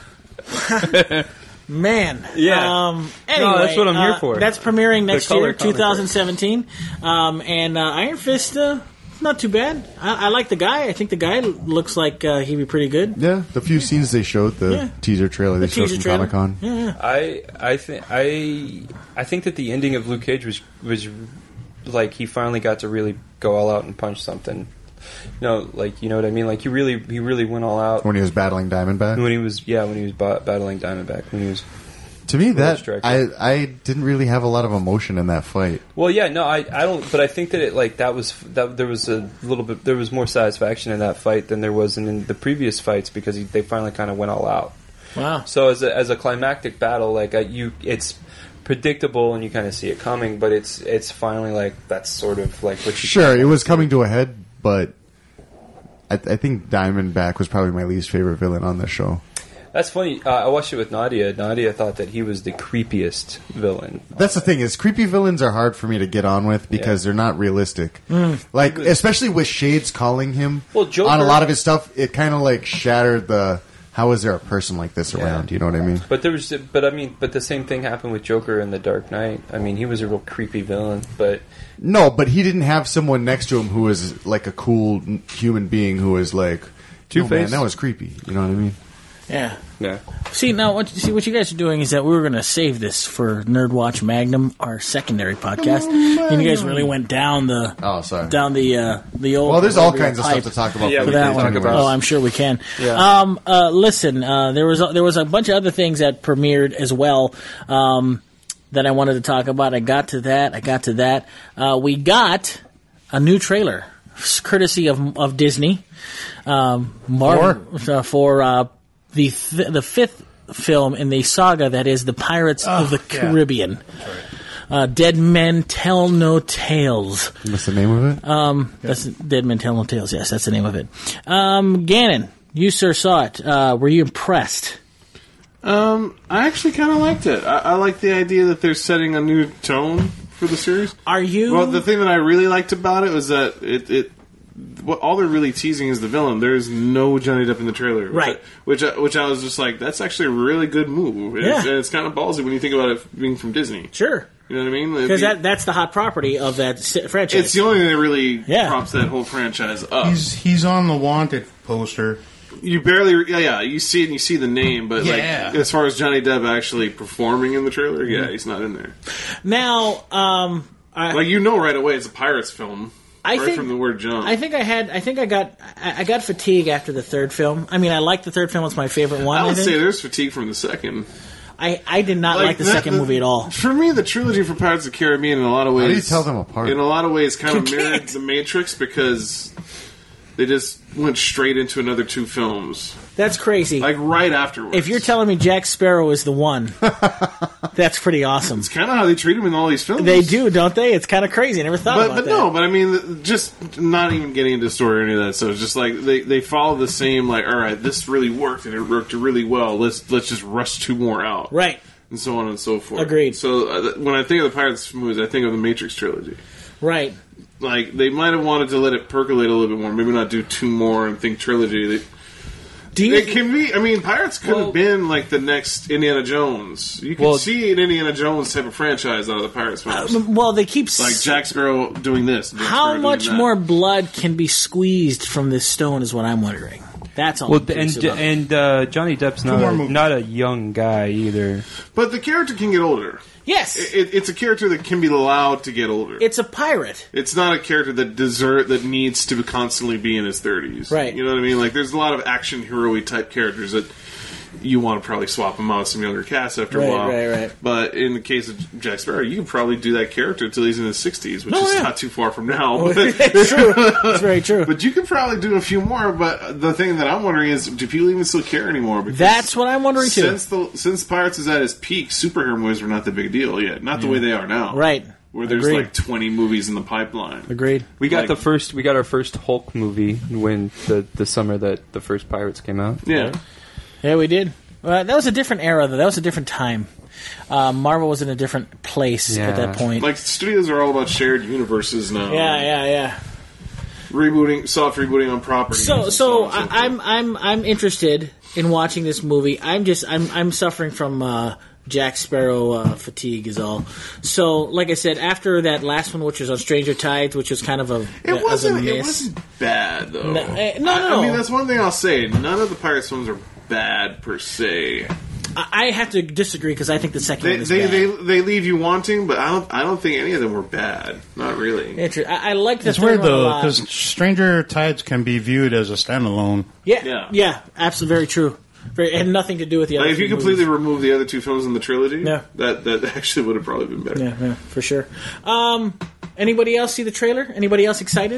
to?
man.
Yeah.
Um, anyway,
No, that's what I'm here
uh,
for.
That's premiering next
color
year,
commentary.
twenty seventeen, um, and uh, Iron Fist. Uh, not too bad. I, I like the guy. I think the guy looks like uh, he'd be pretty good.
Yeah, the few scenes they showed, the
Yeah.
teaser trailer they
The
showed
teaser
from
trailer.
Comic Con.
Yeah, yeah.
I I think I I think that the ending of Luke Cage was was like he finally got to really go all out and punch something. No, like you know what I mean. Like he really he really went all out
When he was battling Diamondback.
when he was yeah when he was ba- battling Diamondback when he was.
To me, that
Striker.
I I didn't really have a lot of emotion in that fight.
Well, yeah, no, I, I don't, but I think that it like that was that there was a little bit there was more satisfaction in that fight than there was in, in the previous fights because he, they finally kind of went all out.
Wow.
So as a, as a climactic battle, like I, you, it's predictable and you kind of see it coming, but it's it's finally like that's sort of like what you
Sure, it was coming to a head, but I, I think Diamondback was probably my least favorite villain on the show.
That's funny. Uh, I watched it with Nadia. Nadia thought that he was the creepiest villain.
That's the thing is, creepy villains are hard for me to get on with because
Yeah.
they're not realistic. Like, especially with Shades calling him
Well, Joker-
on a lot of his stuff, it kind of like shattered the. How is there a person like this around? You know what I mean?
But there was, but I mean, but the same thing happened with Joker in The Dark Knight. I mean, he was a real creepy villain, but
No, but he didn't have someone next to him who was like a cool n- human being who was like,
Two-Face.
"Oh, man, that was creepy." You know what I mean?
Yeah.
yeah.
See now, what see what you guys are doing is that we were going to save this for Nerd Watch Magnum, our secondary podcast, and you guys really went down the
Oh, sorry.
down the uh, the old.
Well, there's all
proverbial
kinds of
pipe
stuff to talk about.
Yeah,
for
for
we
the
that
can
days
one.
talk
anyways.
about-
Oh, I'm sure we can.
Yeah.
Um, uh, listen, uh, there was a, there was a bunch of other things that premiered as well um, that I wanted to talk about. I got to that. I got to that. Uh, we got a new trailer, courtesy of of Disney. Um, Mar- uh, for uh, the th- the fifth film in the saga that is the Pirates of the
yeah.
Caribbean. Uh, Dead Men Tell No Tales.
What's the name of it?
Um, that's Dead Men Tell No Tales. Yes, that's the name of it. Um, Gannon, you sir saw it. Uh, were you impressed?
Um, I actually kind of liked it. I, I like the idea that they're setting a new tone for the series.
Are you?
Well, the thing that I really liked about it was that it, it what all they're really teasing is the villain. There's no Johnny Depp in the trailer, which
Right.
I, which I, which I was just like, that's actually a really good move. And it's,
Yeah.
and it's kind of ballsy when you think about it being from Disney.
Sure.
You know what I mean?
Because
It-
that, that's the hot property of that si- franchise.
it's the only thing that really
Yeah.
props that whole franchise up.
He's he's on the wanted poster.
You barely, yeah, yeah, you see it and you see the name, but
Yeah.
like as far as Johnny Depp actually performing in the trailer, yeah, he's not in there.
now, um, I,
Like you know right away, it's a Pirates film.
I
right
think
from the word jump.
I think I had. I think I got. I, I got fatigue after the third film. I mean, I like the third film. It's my favorite one.
I
I,
would
think.
say there's fatigue from the second.
I, I did not like, the
that-
second
the-
movie at all.
For me, the trilogy for Pirates of the Caribbean, in a lot of ways,
How do you tell them apart?
In a lot of ways, kind of
You
mirrored
can't.
the Matrix because they just went straight into another two films,
That's crazy.
like right afterwards.
if you're telling me Jack Sparrow is the one, that's pretty awesome.
it's kind of how they treat him in all these films.
They do, don't they? It's kind of crazy. I never thought
But,
about
but
that.
no, but I mean, just not even getting into the story or any of that. So it's just like they, they follow the same. Like, all right, this really worked and it worked really well. Let's let's just rush two more out,
Right.
and so on and so forth.
Agreed.
So uh, th- when I think of the Pirates movies, I think of the Matrix trilogy.
Right.
Like they might have wanted to let it percolate a little bit more. Maybe not do two more and think trilogy. They,
Do you?
it can be. I mean, Pirates could
Well-
have been like the next Indiana Jones. You can
Well-
see an Indiana Jones type of franchise out of the Pirates films.
well, they keep. s-
like Jack Sparrow doing this. Jack
How
Sparrow doing
much
that.
more blood can be squeezed from this stone? Is what I'm wondering. That's all.
Well,
I'm curious
and
about.
and uh, Johnny Depp's not
more
a,
movies.
not a young guy either.
But the character can get older.
yes,
It, it's a character that can be allowed to get older.
it's a pirate.
It's not a character that deserve that needs to constantly be in his thirties.
Right.
You know what I mean? Like, there's a lot of action hero-y type characters that you want to probably swap them out with some younger cast after
Right,
a while.
right, right.
But in the case of Jack Sparrow, you can probably do that character until he's in his sixties, which
Oh,
is
yeah.
not too far from now.
it's true. It's very true.
But you could probably do a few more. But the thing that I'm wondering is, do people even still care anymore? Because
That's what I'm wondering too.
Since the since Pirates is at its peak, superhero movies were not the big deal yet. Not the way they are now.
Right.
Where there's
Agreed.
like twenty movies in the pipeline.
Agreed.
We got
Like-
the first. We got our first Hulk movie when the the summer that the first Pirates came out.
Yeah.
Yeah, we did. Uh, that was a different era, though. That was a different time. Uh, Marvel was in a different place
Yeah.
at that point.
Like studios are all about shared universes now.
yeah, yeah, yeah.
Rebooting, soft rebooting on properties.
So,
and
so
on and so
I, I'm,
forth.
I'm, I'm interested in watching this movie. I'm just, I'm, I'm suffering from uh, Jack Sparrow uh, fatigue, is all. So, like I said, after that last one, which was on Stranger Tides, which was kind of a,
It
as a
wasn't. It
miss.
wasn't bad though.
No, eh, no,
I,
no.
I mean, that's one thing I'll say. None of the Pirates films are bad per se.
I, I have to disagree because I think the second
They
one is
they,
bad.
they they leave you wanting, but I don't I don't think any of them were bad. Not really.
Inter- I, I like the
It's
third
weird
one a
though
lot.
because Stranger Tides can be viewed as a standalone.
Yeah,
Yeah.
yeah, absolutely, very true. Very, it had nothing to do with the other.
Like if you
three
completely
movies.
remove the other two films in the trilogy,
Yeah.
that that actually would have probably been better.
Yeah, yeah, for sure. Um, anybody else see the trailer? Anybody else excited?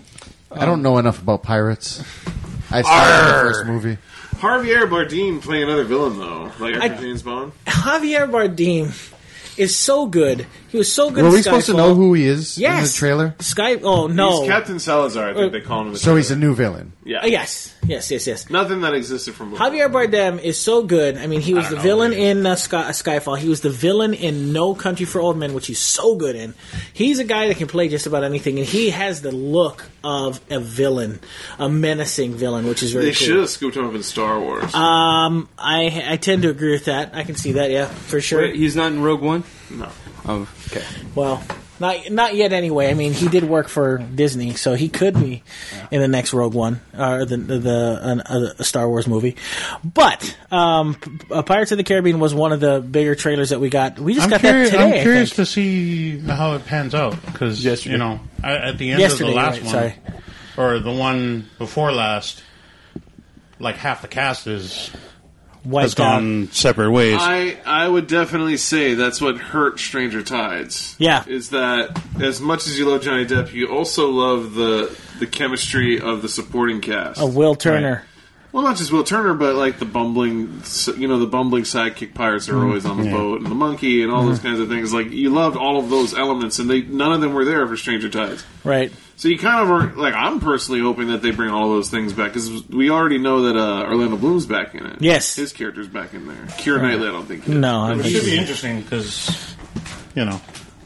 I don't know enough about pirates. I saw the first movie.
Javier Bardem playing another villain though, like after
I-
James Bond.
Javier Bardem is so good. He was so good.
Were
in
we supposed to
Skyfall.
know who he is
Yes.
in the trailer?
Sky. Oh no.
He's Captain Salazar, I think they call him. In the
So he's a
trailer.
new villain.
Yeah.
Uh, yes. Yes. Yes. Yes.
Nothing that existed from before.
Javier Bardem is so good. I mean, he was
I
the
don't know,
villain
man.
in uh, Sky, uh, Skyfall. He was the villain in No Country for Old Men, which he's so good in. He's a guy that can play just about anything, and he has the look of a villain, a menacing villain, which is very
They
cool.
should have scooped him up in Star Wars.
Um, I I tend to agree with that. I can see that. Yeah, for sure.
Wait, he's not in Rogue One?
no.
Oh, okay.
Well, not not yet anyway. I mean, he did work for Disney, so he could be in the next Rogue One or the the, the an, a, a Star Wars movie. But um, P- uh, Pirates of the Caribbean was one of the bigger trailers that we got. We just
I'm
got
curious,
that today.
I'm curious
I think.
to see how it pans out because
Yesterday.
you know I, at the end
Yesterday,
of the last
right,
one,
sorry.
or the one before last, like half the cast is has
Wiped out.
gone separate ways.
I I would definitely say that's what hurt Stranger Tides.
Yeah.
Is that as much as you love Johnny Depp, you also love the the chemistry of the supporting cast.
Of Will Turner.
Well, not just Will Turner, but like the bumbling, you know, the bumbling sidekick pirates that are always on the
Yeah.
boat, and the monkey, and all those kinds of things. Like you loved all of those elements, and they none of them were there for Stranger Tides.
Right.
So you kind of are like, I'm personally hoping that they bring all of those things back because we already know that uh, Orlando Bloom's back in it.
Yes.
his character's back in there. Keira Knightley, I don't think. yet.
No, I
it
think
should be interesting because you know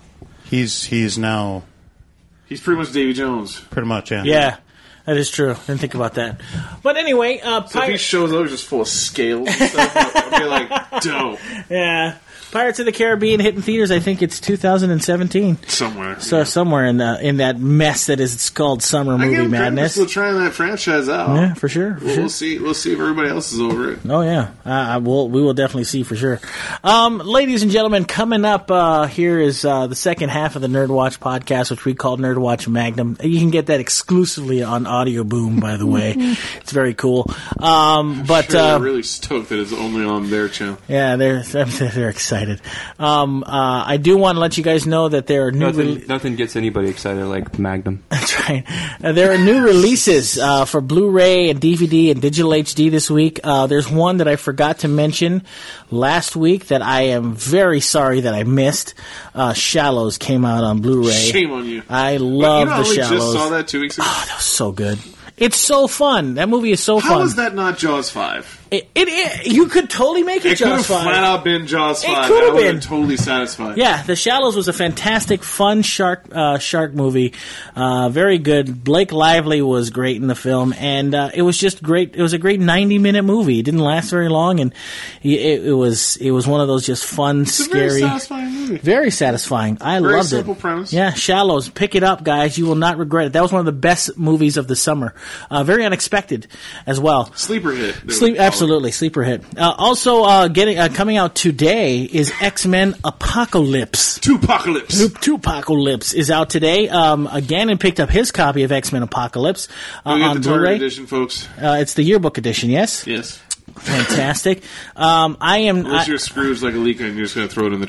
he's he's now
He's pretty much Davy Jones.
pretty much yeah
Yeah, that is true. Didn't think about that. But anyway, uh,
So if he
Pirates.
shows up just full of scales and stuff, I'll be like, dope.
Yeah, Pirates of the Caribbean hitting theaters. I think it's two thousand seventeen.
Somewhere.
So
yeah.
somewhere in the in that mess that is called summer
I
movie
give him credit for
madness.
still trying that franchise out.
Yeah, for sure. For
We'll,
sure.
we'll see. We'll see if everybody else is over it.
Oh yeah, uh, I will. We will definitely see for sure. Um, ladies and gentlemen, coming up uh, here is uh, the second half of the Nerd Watch podcast, which we call Nerd Watch Magnum. You can get that exclusively on Audio Boom, by the way. It's very cool. Um, but
Sure,
uh,
they're really stoked that it's only on their channel.
yeah, they're they're excited. Um, uh, I do want to let you guys know that there are new.
Nothing,
rele-
nothing gets anybody excited like Magnum.
That's right. Uh, there are new releases uh, for Blu-ray and D V D and digital H D this week. Uh, there's one that I forgot to mention last week that I am very sorry that I missed. Uh, Shallows came out on Blu-ray.
Shame on you.
I
But
love
you know, I
the
only just
Shallows.
saw that two weeks ago.
Oh, that was so good. It's so fun. That movie is so
How
fun.
is that not Jaws five?
It, it, it- you could totally make it,
It could have
Jaws five.
flat out been Jaws
It
five.
could
I
have
would have
been.
totally satisfied.
Yeah, The Shallows was a fantastic, fun shark uh, shark movie. Uh, very good. Blake Lively was great in the film, and uh, it was just great. It was a great ninety minute movie. It didn't last very long, and it, it was it was one of those just fun,
It's a
scary,
very satisfying movie.
very satisfying. I
Very
loved
simple
it.
premise.
Yeah, Shallows. Pick it up, guys. You will not regret it. That was one of the best movies of the summer. Uh, very unexpected as well.
Sleeper hit. they would
Sleep,
call it.
absolutely, sleeper hit. Uh, also, uh, getting uh, coming out today is X Men Apocalypse.
Tupacalypse.
Tupacalypse is out today. Um, again, and picked up his copy of X Men Apocalypse uh,
We get
on
the Target
Blu-ray.
edition, folks.
Uh, it's the yearbook edition. Yes,
Yes.
fantastic. Um, I am.
Unless
I,
your screws like a leak and you're just going to throw it in the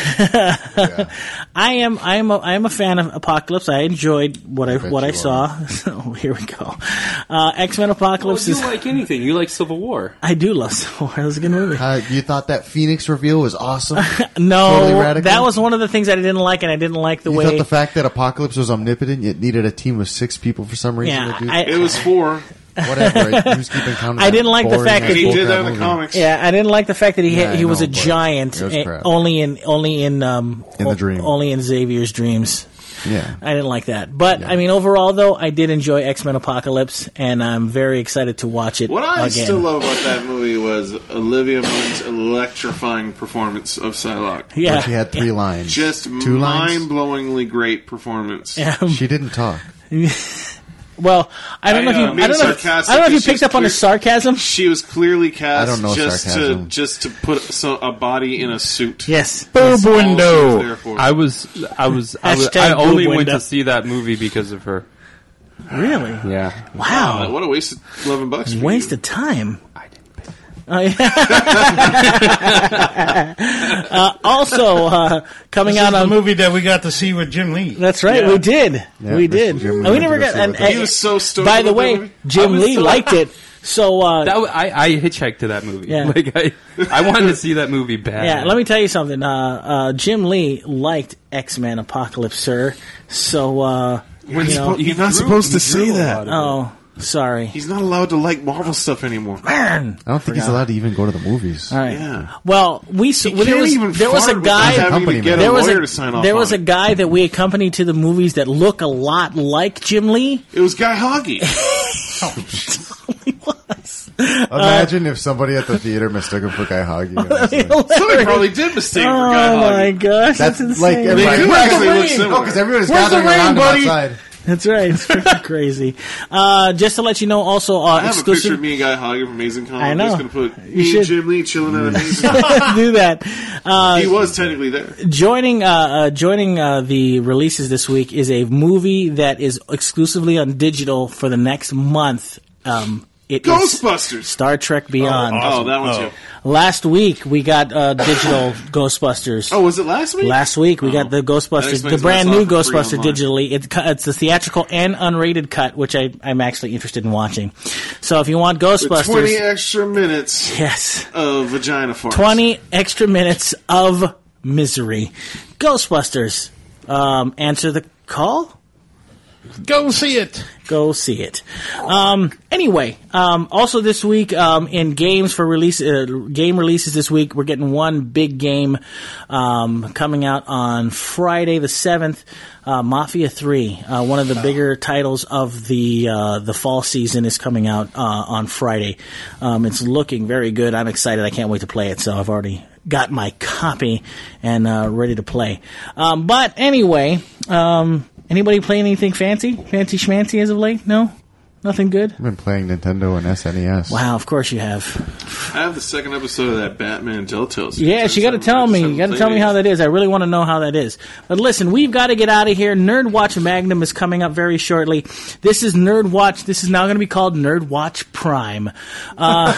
trash.
I am. I am. A, I am a fan of Apocalypse. I enjoyed what I
bet
what I
you
saw. So here we go. Uh, X Men
Well,
Apocalypse
you
is.
like anything. You like Civil War.
I do love Civil War. That was a good movie.
Uh, you thought that Phoenix reveal was awesome?
No,
Totally radical?
that was one of the things I didn't like, and I didn't like the
You
way.
thought the fact that Apocalypse was omnipotent, yet needed a team of six people for some reason
Yeah,
to do
I-
It was four.
whatever. Who's keeping count of
I
that
didn't like the
boring
fact that
ass
he
He did
bullcrap
that in the
movie?
comics.
Yeah, I didn't like the fact that he
Yeah,
had, he
I
was a
know, but
giant,
it was
eh,
crap.
only in only in um
In the
o-
dream.
only in Xavier's dreams.
Yeah.
I didn't like that, but I mean, overall though, I did enjoy X Men Apocalypse, and I'm very excited to watch it
What I
again.
still love about that movie was Olivia Munn's electrifying performance of Psylocke.
yeah,
Where she had three
yeah.
lines.
Just
Two lines?
mind-blowingly great performance.
Um,
She didn't talk.
well, I don't
I,
know if
uh,
you, I
being
don't know, if,
sarcastic,
I don't know if you
she's
picked up on the
clear-
sarcasm.
She was clearly cast
I don't know
just to
sarcasm.
just to put so, a body in a suit.
Yes,
That's all she was
window.
there for.
I was, I was, I, was,
Hashtag
I only
boob
went
window.
to see that movie because of her.
really?
Yeah.
Wow,
Uh, what a waste of eleven bucks. For
waste
you.
of time.
I didn't pay.
Oh, yeah. uh, also, uh, coming
This
out
is the
on
movie that we got to see with Jim Lee.
That's right,
Yeah.
we did.
Yeah,
we
Mister
did.
Jim Lee
And we
went
never
to go
got.
see it
And,
with
and-
us.
He was so stoked
By the
about that
way,
movie.
Jim
I was
Lee
so-
liked it. So uh,
That w- I, I hitchhiked to that movie.
Yeah.
Like I, I wanted to see that movie bad.
yeah, let me tell you something. Uh, uh, Jim Lee liked X-Men Apocalypse, sir. So uh, you know,
You're not supposed to say that.
oh, sorry,
He's not allowed to like Marvel stuff anymore.
man.
I don't think he's allowed to even go to the movies.
All right.
Yeah.
Well, we s-
You
well, there
can't
was
even
there was a
fart without
guy.
having to get
There
a
was
lawyer
a
to sign off
there
on
was a
it.
guy that we accompanied to the movies that look a lot like Jim Lee.
It was Guy Hoggy.
He was.
Imagine if somebody at the theater mistook him for Guy Hoggy.
Somebody probably did mistake for Guy
Oh my
Hoggy.
gosh, that's,
That's like
insane.
everybody.
They do
Where's
actually
the
look
rain?
similar.
No, because everybody's
Where's the
gathering
rain,
around him
buddy?
outside.
That's right. It's pretty crazy. Uh, just to let you know, also uh,
I have a picture
exclusive.
of me and Guy Hoggy from Amazing Comics.
I know.
I'm just going to put
You
me
should.
and Jim Lee chilling at Amazing
do that. Uh,
He was technically there.
joining uh, uh, joining uh, the releases this week is a movie that is exclusively on digital for the next month. Um, it is
Ghostbusters.
Star Trek Beyond.
Oh, that one
Oh.
too.
Last week we got uh, digital Ghostbusters.
Oh, was it last week?
Last week we got the
That
Ghostbusters,
explains
the brand
why I
new
saw it for free
Ghostbuster
online.
digitally. It's, cu- it's the theatrical and unrated cut, which I, I'm actually interested in watching. So if you want Ghostbusters,
twenty extra minutes
yes,
of vagina farts.
twenty extra minutes of misery. Ghostbusters, um, answer the call.
Go see it.
Go see it. Um, anyway, um, also this week um, in games for release, uh, game releases this week, we're getting one big game um, coming out on Friday the seventh. Uh, Mafia three, uh, one of the bigger titles of the uh, the fall season, is coming out uh, on Friday. Um, it's looking very good. I'm excited. I can't wait to play it. So I've already got my copy and uh, ready to play. Um, but anyway. Um, Anybody playing anything fancy? Fancy schmancy as of late? No? Nothing good?
I've been playing Nintendo and S N E S.
Wow, of course you have.
I have the second episode of that Batman Telltale series.
Yes, you got to tell me. You got to tell me how that is. I really want to know how that is. But listen, we've got to get out of here. Nerd Watch Magnum is coming up very shortly. This is Nerd Watch. This is now going to be called Nerd Watch Prime. Uh,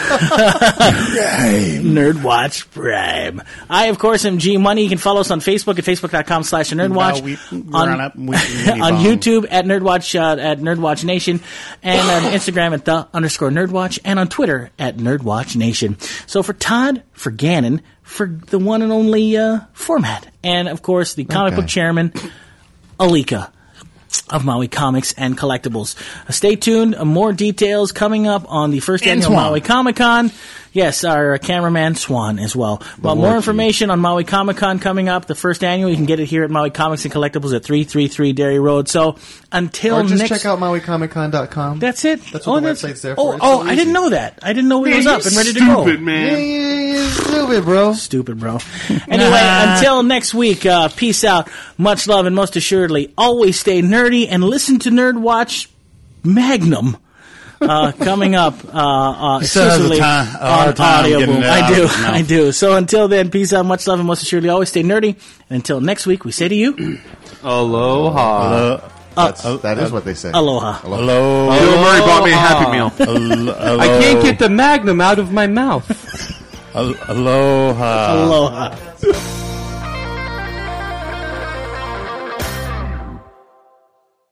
Nerd Watch Prime. I, of course, am G Money. You can follow us on Facebook at facebook.com slash nerdwatch. On, on YouTube at Nerdwatch, uh, at Nerdwatch Nation. And on Instagram at the underscore Nerdwatch, and on Twitter at Nerdwatch Nation. So for Todd, for Gannon, for the one and only uh, Format, and of course the comic
Okay.
book chairman, Alika of Maui Comics and Collectibles. Uh, stay tuned. Uh, more details coming up on the first
And
annual
Swan.
Maui Comic Con. Yes, our uh, cameraman Swan as well. Well, more
Warkey.
information on Maui Comic Con coming up. The first annual, you can get it here at Maui Comics and Collectibles at three thirty-three Dairy Road. So until
Or just
next,
check out Maui Comic Con dot com.
that's it.
That's what
oh,
the
that's,
website's there
Oh,
for. It's
oh,
so
I didn't
easy.
know that. I didn't know it
Man,
was
you
up and ready to
stupid,
go.
man.
Stupid, bro.
Stupid, bro. Anyway, until next week, uh, peace out. Much love, and most assuredly, always stay nerdy and listen to Nerd Watch Magnum. Uh, coming up uh, uh,
still has a
exclusively
time- a
on
hard time
Audio
getting
Boom.
it
I
out
do,
of his mouth.
I do. So until then, peace out, much love, and most assuredly, always stay nerdy. And until next week, we say to you,
Aloha.
That's, that is what they say.
aloha.
Hello.
Bill Murray bought me a Happy Meal.
Hello.
I can't get the Magnum out of my mouth.
Aloha.
Aloha.